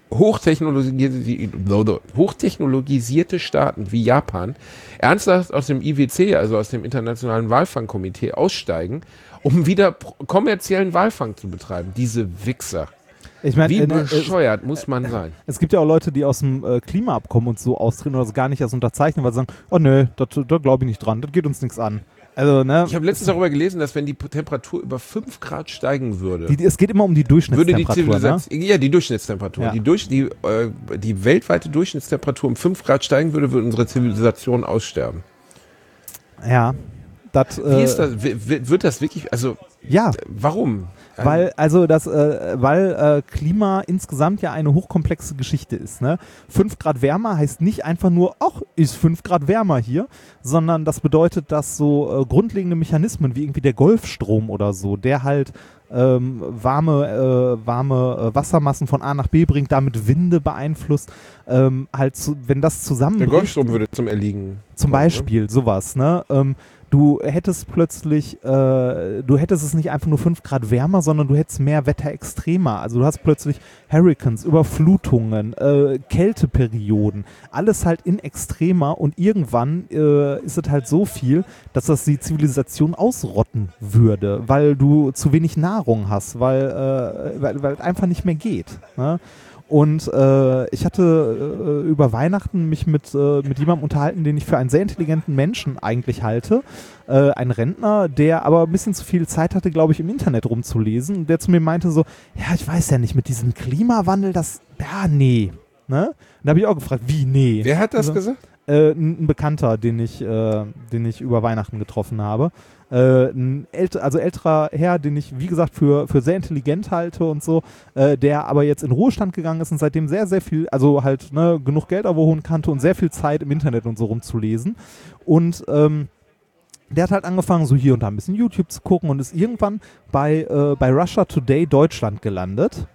S3: hochtechnologisierte, hochtechnologisierte Staaten wie Japan ernsthaft aus dem I W C, also aus dem Internationalen Walfangkomitee, aussteigen, um wieder kommerziellen Walfang zu betreiben. Diese Wichser.
S4: Ich meine,
S3: Wie
S4: äh,
S3: bescheuert muss man sein?
S4: es gibt ja auch Leute, die aus dem äh, Klimaabkommen und so austreten oder das gar nicht erst unterzeichnen, weil sie sagen, oh nö, da glaube ich nicht dran, das geht uns nichts an. Also, ne?
S3: Ich habe letztens darüber gelesen, dass wenn die Temperatur über fünf Grad steigen würde,
S4: Die, es geht immer um die
S3: würde die
S4: Durchschnittstemperatur, ne?
S3: Zivilisation, ja, die Durchschnittstemperatur,
S4: Ja.
S3: die, durch, die, äh, die weltweite Durchschnittstemperatur um fünf Grad steigen würde, würde unsere Zivilisation aussterben.
S4: Ja. Das,
S3: Wie
S4: äh,
S3: ist das? W- w- Wird das wirklich, also,
S4: Ja,
S3: warum?
S4: weil also das, äh, weil äh, Klima insgesamt ja eine hochkomplexe Geschichte ist. Ne? fünf Grad wärmer heißt nicht einfach nur, ach, ist fünf Grad wärmer hier, sondern das bedeutet, dass so äh, grundlegende Mechanismen wie irgendwie der Golfstrom oder so, der halt ähm, warme, äh, warme äh, Wassermassen von A nach B bringt, damit Winde beeinflusst, ähm, halt zu, wenn das
S3: Der
S4: zusammenbricht.
S3: Golfstrom würde zum Erliegen.
S4: Zum
S3: kommen, ne?
S4: Beispiel sowas, ne? Ähm, du hättest plötzlich, äh, du hättest es nicht einfach nur fünf Grad wärmer, sondern du hättest mehr Wetterextremer. Also du hast plötzlich Hurricanes, Überflutungen, äh, Kälteperioden, alles halt in extremer und irgendwann äh, ist es halt so viel, dass das die Zivilisation ausrotten würde, weil du zu wenig Nahrung hast, weil, äh, weil, weil es einfach nicht mehr geht. Ne? Und äh, ich hatte äh, über Weihnachten mich mit, äh, mit jemandem unterhalten, den ich für einen sehr intelligenten Menschen eigentlich halte. Äh, ein Rentner, der aber ein bisschen zu viel Zeit hatte, glaube ich, im Internet rumzulesen. Und der zu mir meinte so, ja, ich weiß ja nicht, mit diesem Klimawandel, das, ja, nee. Ne? Und da habe ich auch gefragt, wie, nee?
S3: Wer hat das
S4: Also,
S3: gesagt?
S4: Äh, ein, ein Bekannter, den ich, äh, den ich über Weihnachten getroffen habe. Äh, ein ält also älterer Herr, den ich, wie gesagt, für, für sehr intelligent halte und so, äh, der aber jetzt in Ruhestand gegangen ist und seitdem sehr, sehr viel, also halt ne, genug Geld abholen kannte und sehr viel Zeit im Internet und so rumzulesen. Und ähm, der hat halt angefangen, so hier und da ein bisschen YouTube zu gucken und ist irgendwann bei, äh, bei Russia Today Deutschland gelandet.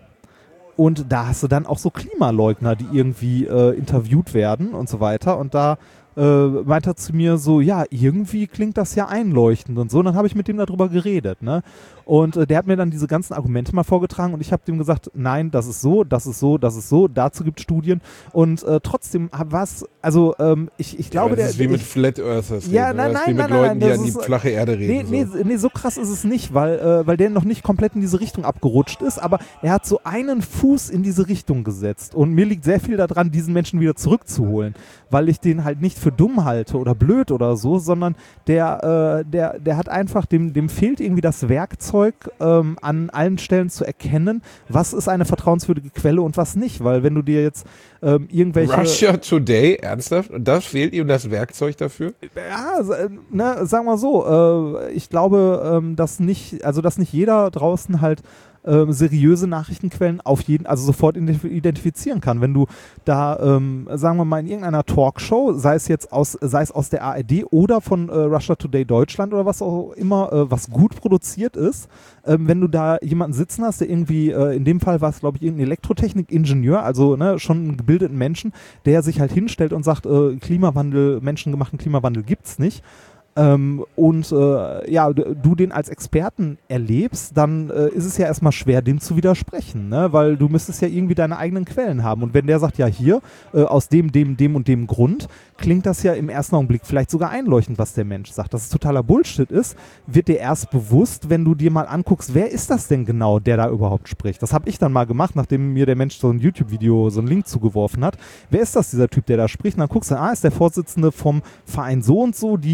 S4: Und da hast du dann auch so Klimaleugner, die irgendwie äh, interviewt werden und so weiter. Und da äh, meinte er zu mir so, ja, irgendwie klingt das ja einleuchtend und so. Und dann habe ich mit dem darüber geredet, ne? Und äh, der hat mir dann diese ganzen Argumente mal vorgetragen und ich habe dem gesagt, nein, das ist so, das ist so, das ist so, dazu gibt es Studien. Und äh, trotzdem war es, also ähm, ich, ich glaube,
S3: ja, das
S4: der...
S3: ist wie mit
S4: ich,
S3: Flat Earthers
S4: Ja,
S3: reden,
S4: nein,
S3: oder? Das ist
S4: nein,
S3: wie mit
S4: nein,
S3: Leuten,
S4: nein,
S3: die
S4: das
S3: an die
S4: ist-
S3: flache Erde
S4: Nee,
S3: reden.
S4: nee,
S3: so.
S4: nee, so krass ist es nicht, weil, äh, weil der noch nicht komplett in diese Richtung abgerutscht ist, aber er hat so einen Fuß in diese Richtung gesetzt und mir liegt sehr viel daran, diesen Menschen wieder zurückzuholen, weil ich den halt nicht für dumm halte oder blöd oder so, sondern der, äh, der, der hat einfach, dem, dem fehlt irgendwie das Werkzeug, ähm, an allen Stellen zu erkennen, was ist eine vertrauenswürdige Quelle und was nicht, weil wenn du dir jetzt ähm, irgendwelche...
S3: Russia Today, ernsthaft? Und das fehlt ihm das Werkzeug dafür?
S4: Ja, s- äh, ne, sagen wir so, äh, ich glaube, ähm, dass nicht, also dass nicht jeder draußen halt ähm, seriöse Nachrichtenquellen auf jeden, also sofort identif- identifizieren kann. Wenn du da, ähm, sagen wir mal, in irgendeiner Talkshow, sei es jetzt aus, sei es aus der A R D oder von äh, Russia Today Deutschland oder was auch immer, äh, was gut produziert ist, ähm, wenn du da jemanden sitzen hast, der irgendwie, äh, in dem Fall war es, glaube ich, irgendein Elektrotechnik-Ingenieur, also ne, schon einen gebildeten Menschen, der sich halt hinstellt und sagt, äh, Klimawandel, menschengemachten Klimawandel gibt's nicht. Ähm, und äh, ja, d- du den als Experten erlebst, dann äh, ist es ja erstmal schwer, dem zu widersprechen, ne? Weil du müsstest ja irgendwie deine eigenen Quellen haben. Und wenn der sagt, ja hier, äh, aus dem, dem, dem und dem Grund, klingt das ja im ersten Augenblick vielleicht sogar einleuchtend, was der Mensch sagt. Dass es totaler Bullshit ist, wird dir erst bewusst, wenn du dir mal anguckst, wer ist das denn genau, der da überhaupt spricht. Das habe ich dann mal gemacht, nachdem mir der Mensch so ein YouTube-Video, so einen Link zugeworfen hat. Wer ist das, dieser Typ, der da spricht? Und dann guckst du, ah, ist der Vorsitzende vom Verein so und so, die hier gegen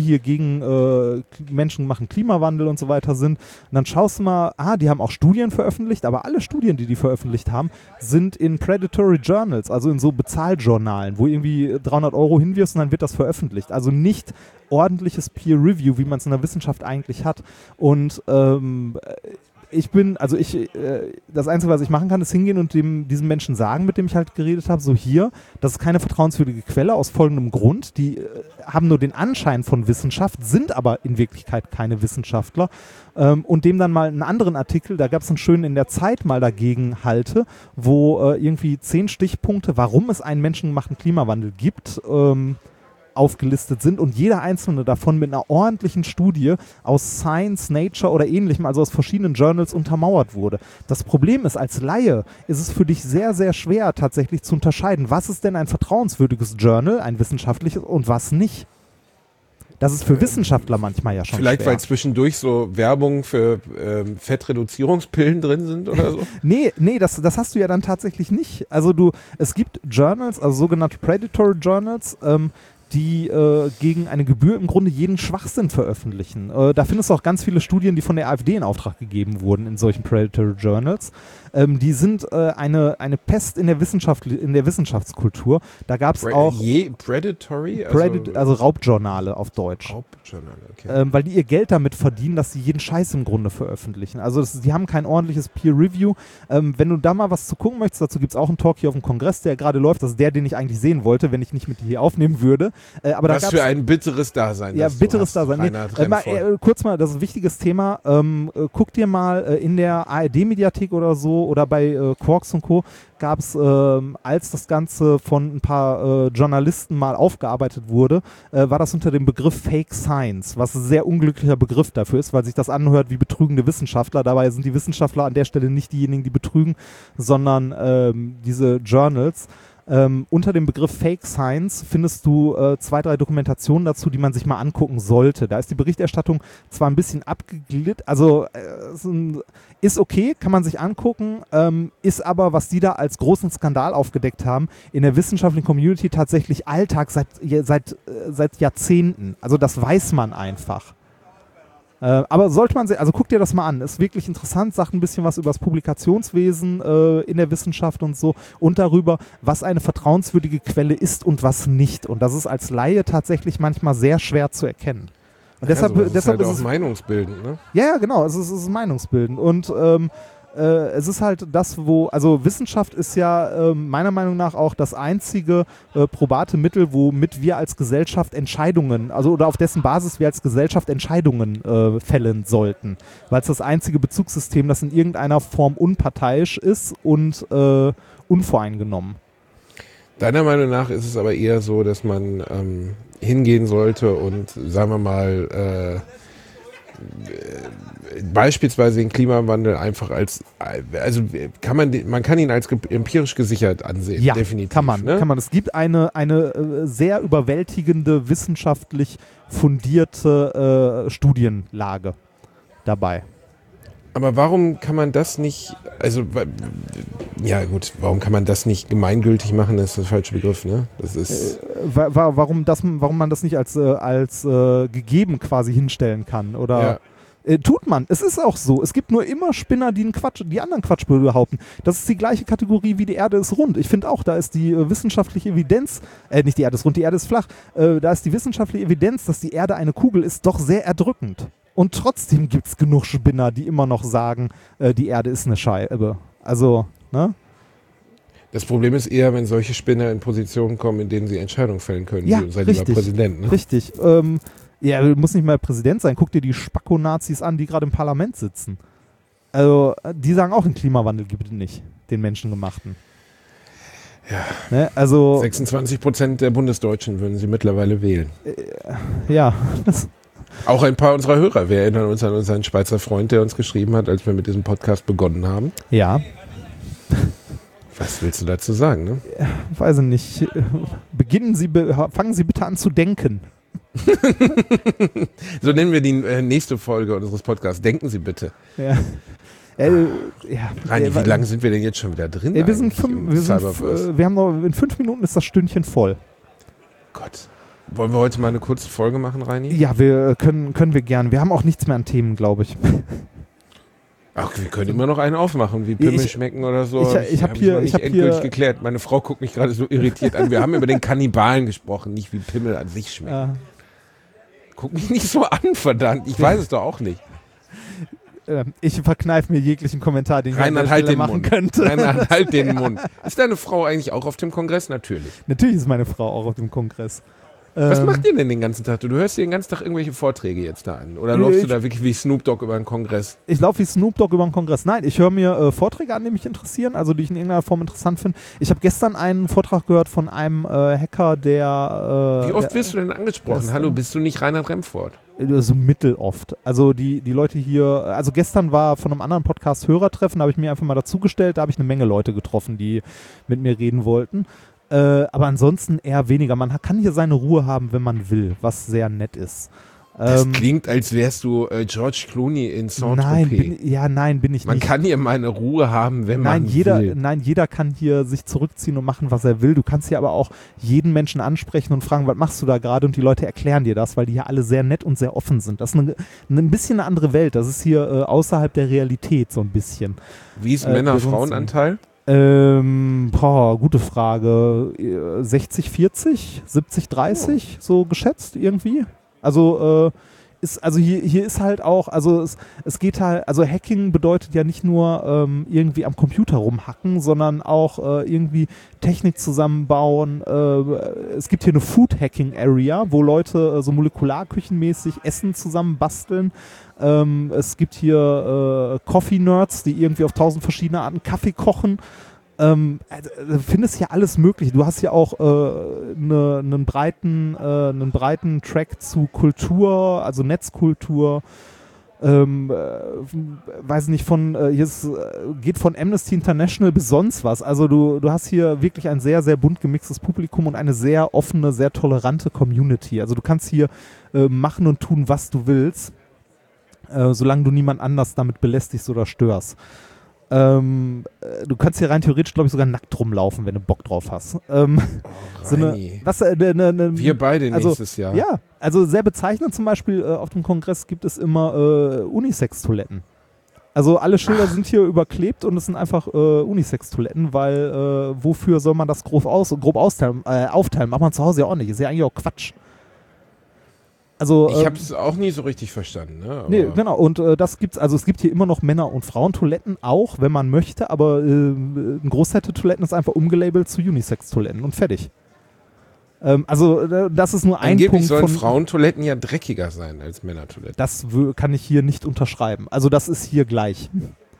S4: Menschen, äh, Menschen machen Klimawandel und so weiter sind. Und dann schaust du mal, ah, die haben auch Studien veröffentlicht, aber alle Studien, die die veröffentlicht haben, sind in Predatory Journals, also in so Bezahljournalen, wo irgendwie dreihundert Euro hinwirfst und dann wird das veröffentlicht. Also nicht ordentliches Peer Review, wie man es in der Wissenschaft eigentlich hat. Und ähm, ich bin, also ich, äh, das Einzige, was ich machen kann, ist hingehen und dem, diesem Menschen sagen, mit dem ich halt geredet habe, so hier, das ist keine vertrauenswürdige Quelle aus folgendem Grund. Die äh, haben nur den Anschein von Wissenschaft, sind aber in Wirklichkeit keine Wissenschaftler. Ähm, und dem dann mal einen anderen Artikel, da gab es einen schönen in der Zeit mal dagegen halte, wo äh, irgendwie zehn Stichpunkte, warum es einen menschengemachten Klimawandel gibt, ähm, aufgelistet sind und jeder einzelne davon mit einer ordentlichen Studie aus Science, Nature oder ähnlichem, also aus verschiedenen Journals untermauert wurde. Das Problem ist, als Laie ist es für dich sehr, sehr schwer tatsächlich zu unterscheiden, was ist denn ein vertrauenswürdiges Journal, ein wissenschaftliches und was nicht. Das ist für Wissenschaftler manchmal ja schon
S3: Vielleicht,
S4: schwer.
S3: weil zwischendurch so Werbung für ähm, Fettreduzierungspillen drin sind oder so?
S4: Nee, nee, das, das hast du ja dann tatsächlich nicht. Also du, es gibt Journals, also sogenannte Predatory Journals, ähm, die äh, gegen eine Gebühr im Grunde jeden Schwachsinn veröffentlichen. Äh, da findest du auch ganz viele Studien, die von der AfD in Auftrag gegeben wurden in solchen Predatory Journals. Ähm, die sind äh, eine, eine Pest in der, Wissenschaft, in der Wissenschaftskultur. Da gab es
S3: Pre-
S4: auch
S3: je, Predatory? Also,
S4: Predat- also Raubjournale auf Deutsch.
S3: Raubjournale, okay.
S4: Ähm, weil die ihr Geld damit verdienen, dass sie jeden Scheiß im Grunde veröffentlichen. Also das, die haben kein ordentliches Peer-Review. Ähm, wenn du da mal was zu gucken möchtest, dazu gibt es auch einen Talk hier auf dem Kongress, der gerade läuft. Das ist der, den ich eigentlich sehen wollte, wenn ich nicht mit dir hier aufnehmen würde. Äh, aber
S3: Was
S4: da
S3: für ein bitteres Dasein.
S4: Ja,
S3: das du
S4: bitteres
S3: hast,
S4: Dasein. Nee,
S3: Rainer
S4: äh, mal,
S3: Trennvoll.
S4: äh, kurz mal, das ist ein wichtiges Thema. Ähm, äh, guck dir mal äh, in der A R D-Mediathek oder so oder bei äh, Quarks und Co. gab es, ähm, als das Ganze von ein paar äh, Journalisten mal aufgearbeitet wurde, äh, war das unter dem Begriff Fake Science, was ein sehr unglücklicher Begriff dafür ist, weil sich das anhört wie betrügende Wissenschaftler. Dabei sind die Wissenschaftler an der Stelle nicht diejenigen, die betrügen, sondern ähm, diese Journals. Ähm, unter dem Begriff Fake Science findest du äh, zwei, drei Dokumentationen dazu, die man sich mal angucken sollte. Da ist die Berichterstattung zwar ein bisschen abgeglitt, also äh, ist, ein, ist okay, kann man sich angucken, ähm, ist aber, was die da als großen Skandal aufgedeckt haben, in der wissenschaftlichen Community tatsächlich Alltag seit, seit, äh, seit Jahrzehnten. Also das weiß man einfach. Äh, aber sollte man, se- also guck dir das mal an, ist wirklich interessant, sagt ein bisschen was über das Publikationswesen äh, in der Wissenschaft und so und darüber, was eine vertrauenswürdige Quelle ist und was nicht. Und das ist als Laie tatsächlich manchmal sehr schwer zu erkennen. Und deshalb,
S3: ja, sowas
S4: deshalb
S3: ist halt
S4: ist
S3: auch
S4: es,
S3: meinungsbildend, ne?
S4: ja, ja, genau, es ist, es ist meinungsbildend. Und ähm, äh, es ist halt das, wo, also Wissenschaft ist ja äh, meiner Meinung nach auch das einzige äh, probate Mittel, womit wir als Gesellschaft Entscheidungen, also oder auf dessen Basis wir als Gesellschaft Entscheidungen äh, fällen sollten. Weil es das einzige Bezugssystem, das in irgendeiner Form unparteiisch ist und äh, unvoreingenommen.
S3: Deiner Meinung nach ist es aber eher so, dass man ähm, hingehen sollte und, sagen wir mal, äh, beispielsweise den Klimawandel einfach als, also kann man, man kann ihn als empirisch gesichert ansehen,
S4: Ja,
S3: definitiv.
S4: kann man,
S3: ne?
S4: kann man. Es gibt eine, eine äh, sehr überwältigende, wissenschaftlich fundierte äh, Studienlage dabei.
S3: Aber warum kann man das nicht, also, ja gut, warum kann man das nicht gemeingültig machen, das ist der falsche Begriff, ne? Das ist...
S4: Wa- wa- warum, das, warum man das nicht als, äh, als äh, gegeben quasi hinstellen kann oder...
S3: Ja.
S4: Äh, tut man. Es ist auch so. Es gibt nur immer Spinner, die einen Quatsch, die anderen Quatsch behaupten. Das ist die gleiche Kategorie wie die Erde ist rund. Ich finde auch, da ist die äh, wissenschaftliche Evidenz, äh, nicht die Erde ist rund, die Erde ist flach, äh, da ist die wissenschaftliche Evidenz, dass die Erde eine Kugel ist, doch sehr erdrückend. Und trotzdem gibt es genug Spinner, die immer noch sagen, äh, die Erde ist eine Scheibe. Also, ne?
S3: Das Problem ist eher, wenn solche Spinner in Positionen kommen, in denen sie Entscheidungen fällen können,
S4: Ja,
S3: wie unser lieber
S4: richtig.
S3: Präsident. Ne?
S4: Richtig. Ähm, ja, du musst nicht mal Präsident sein. Guck dir die Spacko-Nazis an, die gerade im Parlament sitzen. Also, die sagen auch, den Klimawandel gibt es nicht, den menschengemachten.
S3: Ja.
S4: Ne? Also,
S3: sechsundzwanzig Prozent der Bundesdeutschen würden sie mittlerweile wählen.
S4: ja. Das,
S3: Auch ein paar unserer Hörer. Wir erinnern uns an unseren Schweizer Freund, der uns geschrieben hat, als wir mit diesem Podcast begonnen haben.
S4: ja,
S3: Was willst du dazu sagen? Ne?
S4: weiß ich nicht. Beginnen Sie, be- fangen Sie bitte an zu denken.
S3: So nennen wir die äh, nächste Folge unseres Podcasts. Denken Sie bitte.
S4: Ja. Äh, ja.
S3: Reini,
S4: Äh,
S3: wie lange sind wir denn jetzt schon wieder drin?
S4: Äh, wir sind
S3: eigentlich
S4: fünf,
S3: im
S4: wir, sind,
S3: Cyberverse?
S4: äh, wir haben noch, in fünf Minuten ist das Stündchen voll.
S3: Gott. Wollen wir heute mal eine kurze Folge machen, Reini?
S4: Ja, wir können, können wir gern. Wir haben auch nichts mehr an Themen, glaube ich.
S3: Ach, wir können immer noch einen aufmachen, wie Pimmel
S4: Ich-
S3: schmecken oder so.
S4: ich- ich hab
S3: hab
S4: hier-
S3: noch
S4: ich
S3: nicht
S4: hab
S3: endgültig
S4: hier-
S3: geklärt. Meine Frau guckt mich gerade so irritiert an. Wir haben über den Kannibalen gesprochen, nicht wie Pimmel an sich schmeckt.
S4: Ja.
S3: Guck mich nicht so an, verdammt. Ich weiß es doch auch nicht.
S4: Ähm, Ich verkneife mir jeglichen Kommentar, den ich an
S3: Reinhard,
S4: der
S3: halt
S4: Stelle
S3: den
S4: machen
S3: Mund.
S4: könnte.
S3: Reinhard, halt den Mund. Ist deine Frau eigentlich auch auf dem Kongress? Natürlich.
S4: Natürlich ist meine Frau auch auf dem Kongress.
S3: Was
S4: Ähm,
S3: macht ihr denn den ganzen Tag? Du hörst dir den ganzen Tag irgendwelche Vorträge jetzt da an? Oder läufst du
S4: ich-
S3: da wirklich wie Snoop Dogg über den Kongress?
S4: Ich laufe wie Snoop Dogg über den Kongress. Nein, ich höre mir äh, Vorträge an, die mich interessieren, also die ich in irgendeiner Form interessant finde. Ich habe gestern einen Vortrag gehört von einem äh, Hacker, der... Äh,
S3: Wie oft
S4: der,
S3: wirst du denn angesprochen?
S4: das-
S3: Hallo, bist du nicht Reinhard Remford?
S4: äh, so mitteloft. Also die, die Leute hier... Also gestern war von einem anderen Podcast Hörertreffen, da habe ich mir einfach mal dazugestellt, da habe ich eine Menge Leute getroffen, die mit mir reden wollten. Äh, aber ansonsten eher weniger. Man ha- kann hier seine Ruhe haben, wenn man will, was sehr nett ist.
S3: Das
S4: Ähm,
S3: klingt, als wärst du äh, George Clooney in
S4: nein,
S3: Saint-Tropez.
S4: bin, ja, nein, bin ich
S3: Man
S4: nicht.
S3: kann hier meine Ruhe haben, wenn
S4: Nein,
S3: man
S4: jeder,
S3: will.
S4: nein, jeder kann hier sich zurückziehen und machen, was er will. Du kannst hier aber auch jeden Menschen ansprechen und fragen, was machst du da gerade? Und die Leute erklären dir das, weil die hier alle sehr nett und sehr offen sind. Das ist eine, ein bisschen eine andere Welt. Das ist hier äh, außerhalb der Realität so ein bisschen.
S3: Wie ist
S4: äh, der
S3: Männer-Frauen-Anteil?
S4: Ähm, boah, gute Frage. Äh, sechzig vierzig, siebzig dreißig, so geschätzt irgendwie. Also, äh, ist, also hier, hier ist halt auch, also es, es geht halt, also Hacking bedeutet ja nicht nur ähm, irgendwie am Computer rumhacken, sondern auch äh, irgendwie Technik zusammenbauen. Äh, es gibt hier eine Food-Hacking-Area, wo Leute äh, so molekularküchenmäßig Essen zusammen basteln. Ähm, es gibt hier äh, Coffee-Nerds, die irgendwie auf tausend verschiedene Arten Kaffee kochen. Ähm, also, du findest hier alles Mögliche. Du hast ja auch äh, ne, einen breiten, äh, einen breiten Track zu Kultur, also Netzkultur. Ähm, äh, weiß nicht, von äh, hier ist, äh, geht von Amnesty International bis sonst was. Also du, du hast hier wirklich ein sehr, sehr bunt gemixtes Publikum und eine sehr offene, sehr tolerante Community. Also du kannst hier äh, machen und tun, was du willst, äh, solange du niemand anders damit belästigst oder störst. Ähm, äh, du kannst hier rein theoretisch, glaube ich, sogar nackt rumlaufen, wenn du Bock drauf hast. Ähm, so eine,
S3: Reini.
S4: was, äh, ne, ne, ne,
S3: Wir beide
S4: also,
S3: nächstes Jahr.
S4: Ja, also sehr bezeichnend zum Beispiel, äh, auf dem Kongress gibt es immer äh, Unisex-Toiletten. Also alle Schilder
S3: Ach.
S4: sind hier überklebt und es sind einfach äh, Unisex-Toiletten, weil äh, wofür soll man das grob, aus, grob austeilen, äh, aufteilen? Macht man zu Hause ja auch nicht. Ist ja eigentlich auch Quatsch. Also,
S3: Ich
S4: ähm,
S3: habe es auch nie so richtig verstanden. Ne? Aber
S4: Nee, genau. Und äh, das gibt's, also es gibt hier immer noch Männer- und Frauentoiletten auch, wenn man möchte, aber äh, ein Großteil der Toiletten ist einfach umgelabelt zu Unisex-Toiletten und fertig. Ähm, also äh, das ist nur ein
S3: Angeblich
S4: Punkt
S3: sollen
S4: von...
S3: Frauentoiletten ja dreckiger sein als Männertoiletten.
S4: Das wö- kann ich hier nicht unterschreiben. Also das ist hier gleich.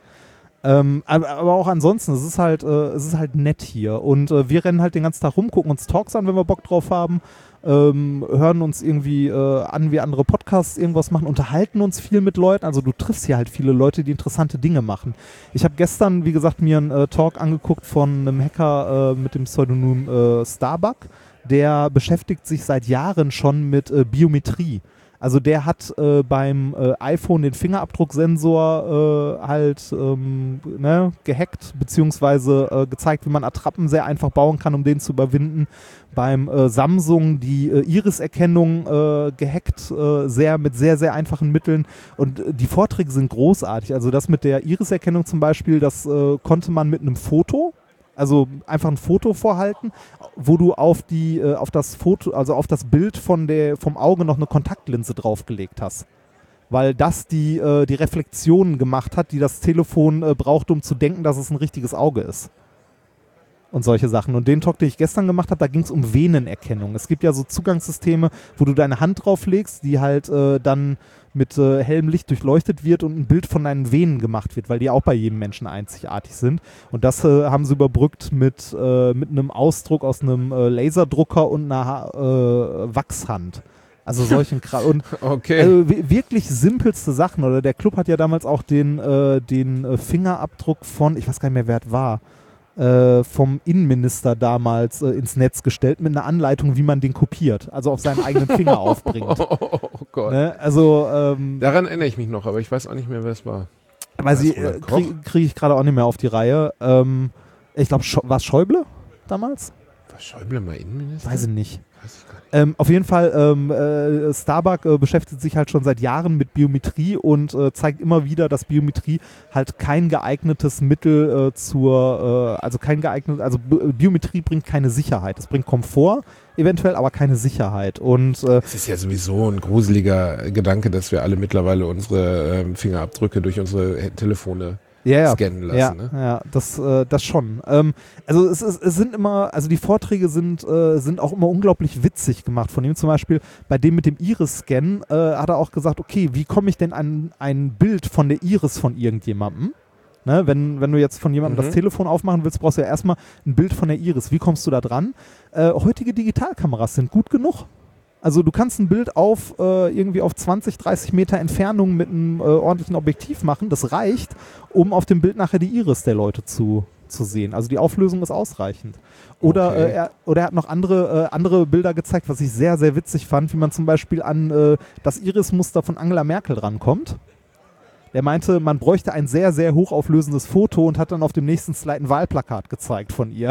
S4: Ähm, aber, aber auch ansonsten, es ist halt, äh, es ist halt nett hier. Und äh, wir rennen halt den ganzen Tag rum, gucken uns Talks an, wenn wir Bock drauf haben, ähm, hören uns irgendwie äh, an, wie andere Podcasts irgendwas machen, unterhalten uns viel mit Leuten. Also du triffst hier halt viele Leute, die interessante Dinge machen. Ich habe gestern, wie gesagt, mir einen äh, Talk angeguckt von einem Hacker äh, mit dem Pseudonym äh, Starbuck. Der beschäftigt sich seit Jahren schon mit äh, Biometrie. Also der hat äh, beim äh, iPhone den Fingerabdrucksensor äh, halt ähm, ne, gehackt, beziehungsweise äh, gezeigt, wie man Attrappen sehr einfach bauen kann, um den zu überwinden. Beim äh, Samsung die äh, Iris-Erkennung äh, gehackt, äh, sehr, mit sehr, sehr einfachen Mitteln. Und äh, die Vorträge sind großartig. Also das mit der Iris-Erkennung zum Beispiel, das äh, konnte man mit einem Foto, also einfach ein Foto vorhalten, wo du auf die, äh, auf das Foto, also auf das Bild von der, vom Auge noch eine Kontaktlinse draufgelegt hast. Weil das die, äh, die Reflexionen gemacht hat, die das Telefon äh, braucht, um zu denken, dass es ein richtiges Auge ist. Und solche Sachen. Und den Talk, den ich gestern gemacht habe, da ging es um Venenerkennung. Es gibt ja so Zugangssysteme, wo du deine Hand drauflegst, die halt äh, dann mit äh, hellem Licht durchleuchtet wird und ein Bild von deinen Venen gemacht wird, weil die auch bei jedem Menschen einzigartig sind. Und das äh, haben sie überbrückt mit, äh, mit einem Ausdruck aus einem äh, Laserdrucker und einer äh, Wachshand. Also solchen Kram. Und
S3: Okay.
S4: also wi- wirklich simpelste Sachen. Oder der Club hat ja damals auch den, äh, den äh, Fingerabdruck von, ich weiß gar nicht mehr, wer es war, äh, vom Innenminister damals äh, ins Netz gestellt mit einer Anleitung, wie man den kopiert. Also auf seinen eigenen Finger aufbringt.
S3: Oh Gott.
S4: Ne? Also, ähm,
S3: Daran erinnere ich mich noch, aber ich weiß auch nicht mehr, wer es war.
S4: weiß ich,
S3: Robert
S4: äh,
S3: Koch?
S4: kriege krieg ich gerade auch nicht mehr auf die Reihe. Ähm, ich glaube, Scho- war es Schäuble damals?
S3: War Schäuble mal Innenminister?
S4: Weiß ich nicht.
S3: Weiß ich gar nicht.
S4: Ähm, auf jeden Fall, ähm, äh, Starbuck äh, beschäftigt sich halt schon seit Jahren mit Biometrie und äh, zeigt immer wieder, dass Biometrie halt kein geeignetes Mittel äh, zur, äh, also kein geeignet, also B- Biometrie bringt keine Sicherheit. Es bringt Komfort eventuell, aber keine Sicherheit. Und äh,
S3: Es ist ja sowieso ein gruseliger Gedanke, dass wir alle mittlerweile unsere ähm, Fingerabdrücke durch unsere He- Telefone
S4: ja, ja.
S3: scannen lassen.
S4: Ja,
S3: Ne?
S4: ja, das, äh, das schon. Ähm, also es, ist, es sind immer, also die Vorträge sind, äh, sind auch immer unglaublich witzig gemacht. Von ihm zum Beispiel, bei dem mit dem Iris-Scan äh, hat er auch gesagt, okay, wie komme ich denn an ein Bild von der Iris von irgendjemandem? Ne, wenn, wenn du jetzt von jemandem
S3: Mhm.
S4: das Telefon aufmachen willst, brauchst du ja erstmal ein Bild von der Iris. Wie kommst du da dran? Äh, heutige Digitalkameras sind gut genug. Also du kannst ein Bild auf äh, irgendwie auf zwanzig, dreißig Meter Entfernung mit einem äh, ordentlichen Objektiv machen. Das reicht, um auf dem Bild nachher die Iris der Leute zu, zu sehen. Also die Auflösung ist ausreichend. Oder,
S3: Okay.
S4: äh, er, oder er hat noch andere, äh, andere Bilder gezeigt, was ich sehr, sehr witzig fand, wie man zum Beispiel an äh, das Iris-Muster von Angela Merkel rankommt. Der meinte, man bräuchte ein sehr, sehr hochauflösendes Foto und hat dann auf dem nächsten Slide ein Wahlplakat gezeigt von ihr.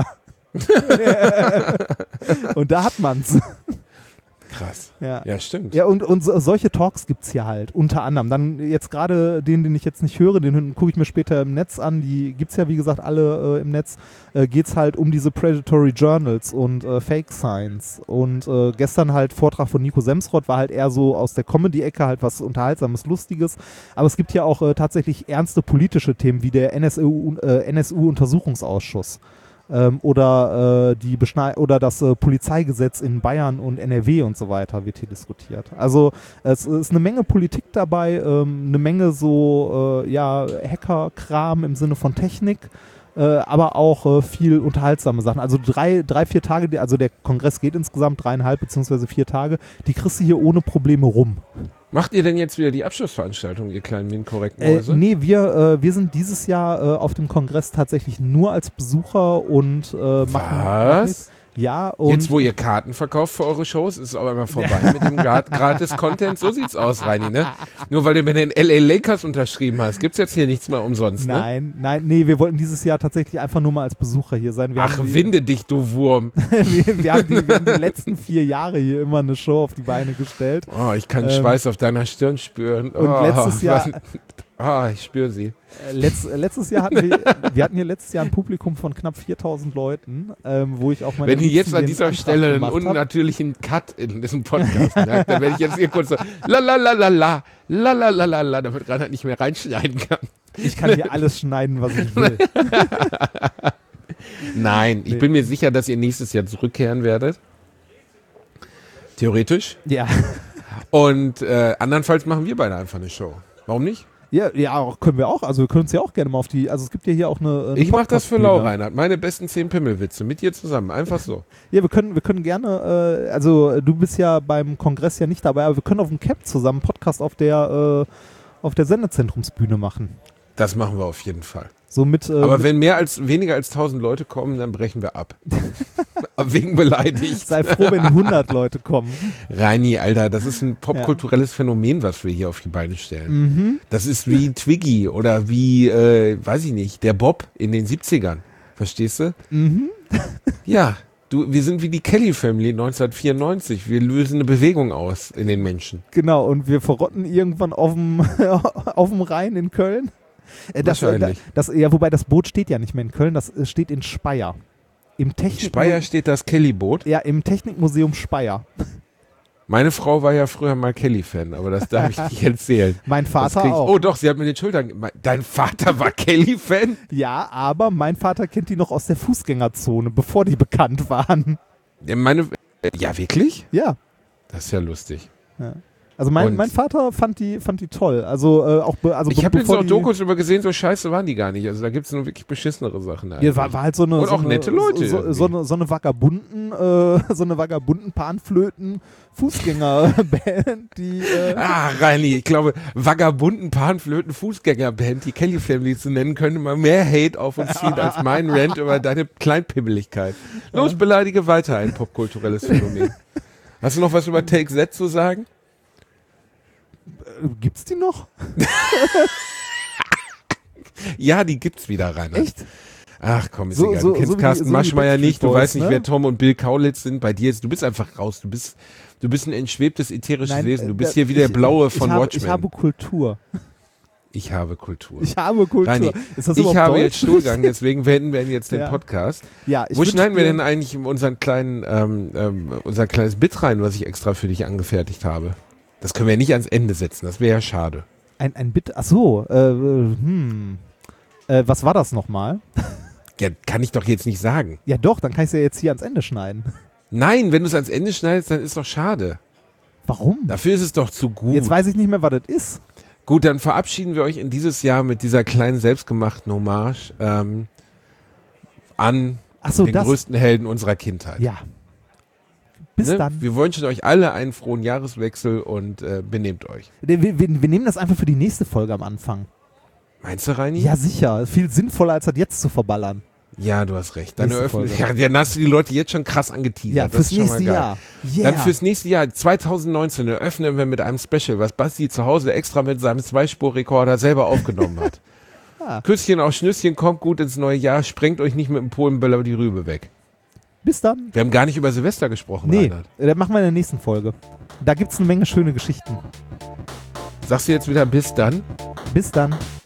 S4: Und da hat man's.
S3: Krass.
S4: Ja.
S3: Ja, stimmt.
S4: Ja, und, und so, solche Talks gibt es hier halt, unter anderem. Dann jetzt gerade den, den ich jetzt nicht höre, den gucke ich mir später im Netz an. Die gibt es ja, wie gesagt, alle äh, im Netz. Äh, geht es halt um diese Predatory Journals und äh, Fake Science. Und äh, gestern halt Vortrag von Nico Semsrott war halt eher so aus der Comedy-Ecke halt was Unterhaltsames, Lustiges. Aber es gibt ja auch äh, tatsächlich ernste politische Themen, wie der N S U, äh, N S U-Untersuchungsausschuss. Ähm, oder, äh, die Beschnei- oder das äh, Polizeigesetz in Bayern und N R W und so weiter wird hier diskutiert. Also es ist eine Menge Politik dabei, ähm, eine Menge so äh, ja, Hacker-Kram im Sinne von Technik, äh, aber auch äh, viel unterhaltsame Sachen. Also drei, drei, vier Tage, die- also der Kongress geht insgesamt dreieinhalb beziehungsweise vier Tage, die kriegst du hier ohne Probleme rum.
S3: Macht ihr denn jetzt wieder die Abschlussveranstaltung, ihr kleinen windkorrekten
S4: Äh,
S3: Mäuse?
S4: nee, wir, äh, wir sind dieses Jahr äh, auf dem Kongress tatsächlich nur als Besucher und äh, machen.
S3: Was?
S4: Ja, und.
S3: Jetzt, wo ihr Karten verkauft für eure Shows, ist es aber immer vorbei mit dem Gra- Gratis-Content. So sieht's aus, Reini, ne? Nur weil du mit den L A Lakers unterschrieben hast, gibt's jetzt hier nichts mehr umsonst, ne?
S4: Nein, nein, nee, wir wollten dieses Jahr tatsächlich einfach nur mal als Besucher hier sein. Wir
S3: Ach,
S4: haben die,
S3: winde dich, du Wurm.
S4: wir, wir, haben die, wir haben die letzten vier Jahre hier immer eine Show auf die Beine gestellt.
S3: Oh, ich kann
S4: Ähm,
S3: Schweiß auf deiner Stirn spüren.
S4: und
S3: oh,
S4: letztes Jahr-
S3: Ah, ich spüre sie.
S4: Äh, letzt, äh, letztes Jahr hatten wir, wir hatten hier letztes Jahr ein Publikum von knapp viertausend Leuten, ähm, wo ich auch meine
S3: Wenn ihr jetzt
S4: Liebsten
S3: an
S4: den
S3: dieser
S4: Antrag
S3: Stelle einen
S4: gemacht hab.
S3: unnatürlichen Cut in diesem Podcast merkt, dann werde ich jetzt hier kurz so la la la la la la la la la la, damit Reinhard nicht mehr reinschneiden kann.
S4: Ich kann hier alles schneiden, was ich will.
S3: Nein, ich
S4: Nee.
S3: bin mir sicher, dass ihr nächstes Jahr zurückkehren werdet. Theoretisch.
S4: Ja.
S3: Und äh, andernfalls machen wir beide einfach eine Show. Warum nicht?
S4: Ja, ja, auch, können wir auch. Also wir können uns ja auch gerne mal auf die. Also es gibt ja hier auch eine. eine
S3: Ich mache das für
S4: Podcast-Bühne.
S3: lau, Reinhard. Meine besten zehn Pimmelwitze mit dir zusammen. Einfach so.
S4: Ja, wir können, wir können gerne. Äh, also du bist ja beim Kongress ja nicht dabei, aber wir können auf dem Cap zusammen einen Podcast auf der äh, auf der Sendezentrumsbühne machen.
S3: Das machen wir auf jeden Fall.
S4: So mit. Äh,
S3: Aber
S4: mit,
S3: wenn mehr als weniger als tausend Leute kommen, dann brechen wir ab. Wegen beleidigt.
S4: sei froh, wenn hundert Leute kommen.
S3: Reini, Alter, das ist ein popkulturelles Phänomen, was wir hier auf die Beine stellen.
S4: Mhm.
S3: Das ist wie Twiggy oder wie, äh, weiß ich nicht, der Bob in den siebzigern. Verstehst du?
S4: Mhm.
S3: Ja, du, wir sind wie die Kelly Family neunzehnhundertvierundneunzig. Wir lösen eine Bewegung aus in den Menschen.
S4: Genau. Und wir verrotten irgendwann auf dem auf dem Rhein in Köln. Äh, das, äh,
S3: Wahrscheinlich.
S4: Das, ja, wobei das Boot steht ja nicht mehr in Köln. Das äh, steht in Speyer. Im Technik.
S3: Speyer steht das Kelly-Boot.
S4: Ja, im Technikmuseum Speyer.
S3: Meine Frau war ja früher mal Kelly-Fan, aber das darf ich nicht erzählen.
S4: Mein
S3: Das
S4: Vater
S3: krieg ich-
S4: auch.
S3: Oh doch, sie hat mir den Schultern gemeint. Dein Vater war Kelly-Fan?
S4: Ja, aber mein Vater kennt die noch aus der Fußgängerzone, bevor die bekannt waren.
S3: Ja, meine, ja, wirklich?
S4: Ja.
S3: Das ist ja lustig.
S4: ja. Also mein,
S3: Und-
S4: mein Vater fand die, fand die toll. Also äh, auch be, also
S3: Ich
S4: be-
S3: habe jetzt
S4: bevor
S3: auch
S4: die,
S3: Dokus über gesehen, so scheiße waren die gar nicht. Also da gibt es nur wirklich beschissenere Sachen.
S4: Ja,
S3: eigentlich.
S4: war, war halt so eine,
S3: Und
S4: so
S3: auch
S4: eine,
S3: nette Leute
S4: so,
S3: irgendwie.
S4: so, eine, so eine Vagabunden, äh, so eine Vagabunden Panflöten Fußgängerband, die äh,
S3: Ah, Reini, ich glaube, Vagabunden, Panflöten, Fußgängerband, die Kelly Family zu nennen, könnte mal mehr Hate auf uns ziehen als mein Rant über deine Kleinpimmeligkeit. Los, beleidige weiter ein popkulturelles Phänomen. Hast du noch was über Take Z zu sagen?
S4: äh, gibt's die noch?
S3: Ja, die gibt's wieder, Rainer.
S4: Echt?
S3: Ach komm, ist
S4: So-
S3: egal.
S4: so-
S3: Du kennst
S4: so wie-
S3: Carsten
S4: so wie
S3: Maschmeyer nicht, du
S4: Backstreet
S3: weißt nicht,
S4: Boys, ne?
S3: wer Tom und Bill Kaulitz sind. Bei dir ist, du bist einfach raus. Du bist, du bist ein entschwebtes, ätherisches
S4: Nein,
S3: Wesen. Du
S4: äh,
S3: bist hier wie der
S4: ich-
S3: Blaue von
S4: ich habe,
S3: Watchmen.
S4: Ich habe Kultur.
S3: Ich habe Kultur.
S4: Ich habe Kultur.
S3: Reini,
S4: Ist das
S3: ich
S4: überhaupt
S3: habe
S4: Deutsch?
S3: jetzt Stuhlgang, deswegen beenden wir jetzt den
S4: Ja.
S3: Podcast.
S4: Ja, ich
S3: Wo
S4: wünsch
S3: schneiden wir
S4: dir-
S3: denn eigentlich unseren kleinen, ähm, ähm, unser kleines Bit rein, was ich extra für dich angefertigt habe? Das können wir ja nicht ans Ende setzen, das wäre ja schade.
S4: Ein, ein Bit, ach so, äh, hm. Äh, was war das nochmal?
S3: Ja, kann ich doch jetzt nicht sagen.
S4: Ja doch, dann kann ich es ja jetzt hier ans Ende schneiden.
S3: Nein, wenn du es ans Ende schneidest, dann ist doch schade.
S4: Warum?
S3: Dafür ist es doch zu gut.
S4: Jetzt weiß ich nicht mehr, was das ist.
S3: Gut, dann verabschieden wir euch in dieses Jahr mit dieser kleinen selbstgemachten Hommage ähm, an
S4: Ach so,
S3: den
S4: das.
S3: größten Helden unserer Kindheit.
S4: Ja. Bis
S3: Ne?
S4: dann.
S3: Wir wünschen euch alle einen frohen Jahreswechsel und äh, benehmt euch.
S4: Wir, wir, wir nehmen das einfach für die nächste Folge am Anfang.
S3: Meinst du, Reini?
S4: Ja, sicher. Viel sinnvoller, als das jetzt zu verballern.
S3: Ja, du hast recht. Dann,
S4: Nächste
S3: eröffnen,
S4: Folge.
S3: ja, dann hast du die Leute jetzt schon krass angeteasert.
S4: Ja,
S3: Das
S4: fürs
S3: ist schon mal
S4: nächste
S3: geil.
S4: Jahr. Yeah.
S3: Dann fürs nächste Jahr, zwanzig neunzehn, eröffnen wir mit einem Special, was Basti zu Hause extra mit seinem Zweispurrekorder selber aufgenommen hat.
S4: Ah.
S3: Küsschen auf Schnüsschen, kommt gut ins neue Jahr, sprengt euch nicht mit dem Polenböller die Rübe weg.
S4: Bis dann.
S3: Wir haben gar nicht über Silvester gesprochen,
S4: Nee,
S3: Reinhard.
S4: das machen wir in der nächsten Folge. Da gibt es eine Menge schöne Geschichten.
S3: Sagst du jetzt wieder bis dann?
S4: Bis dann.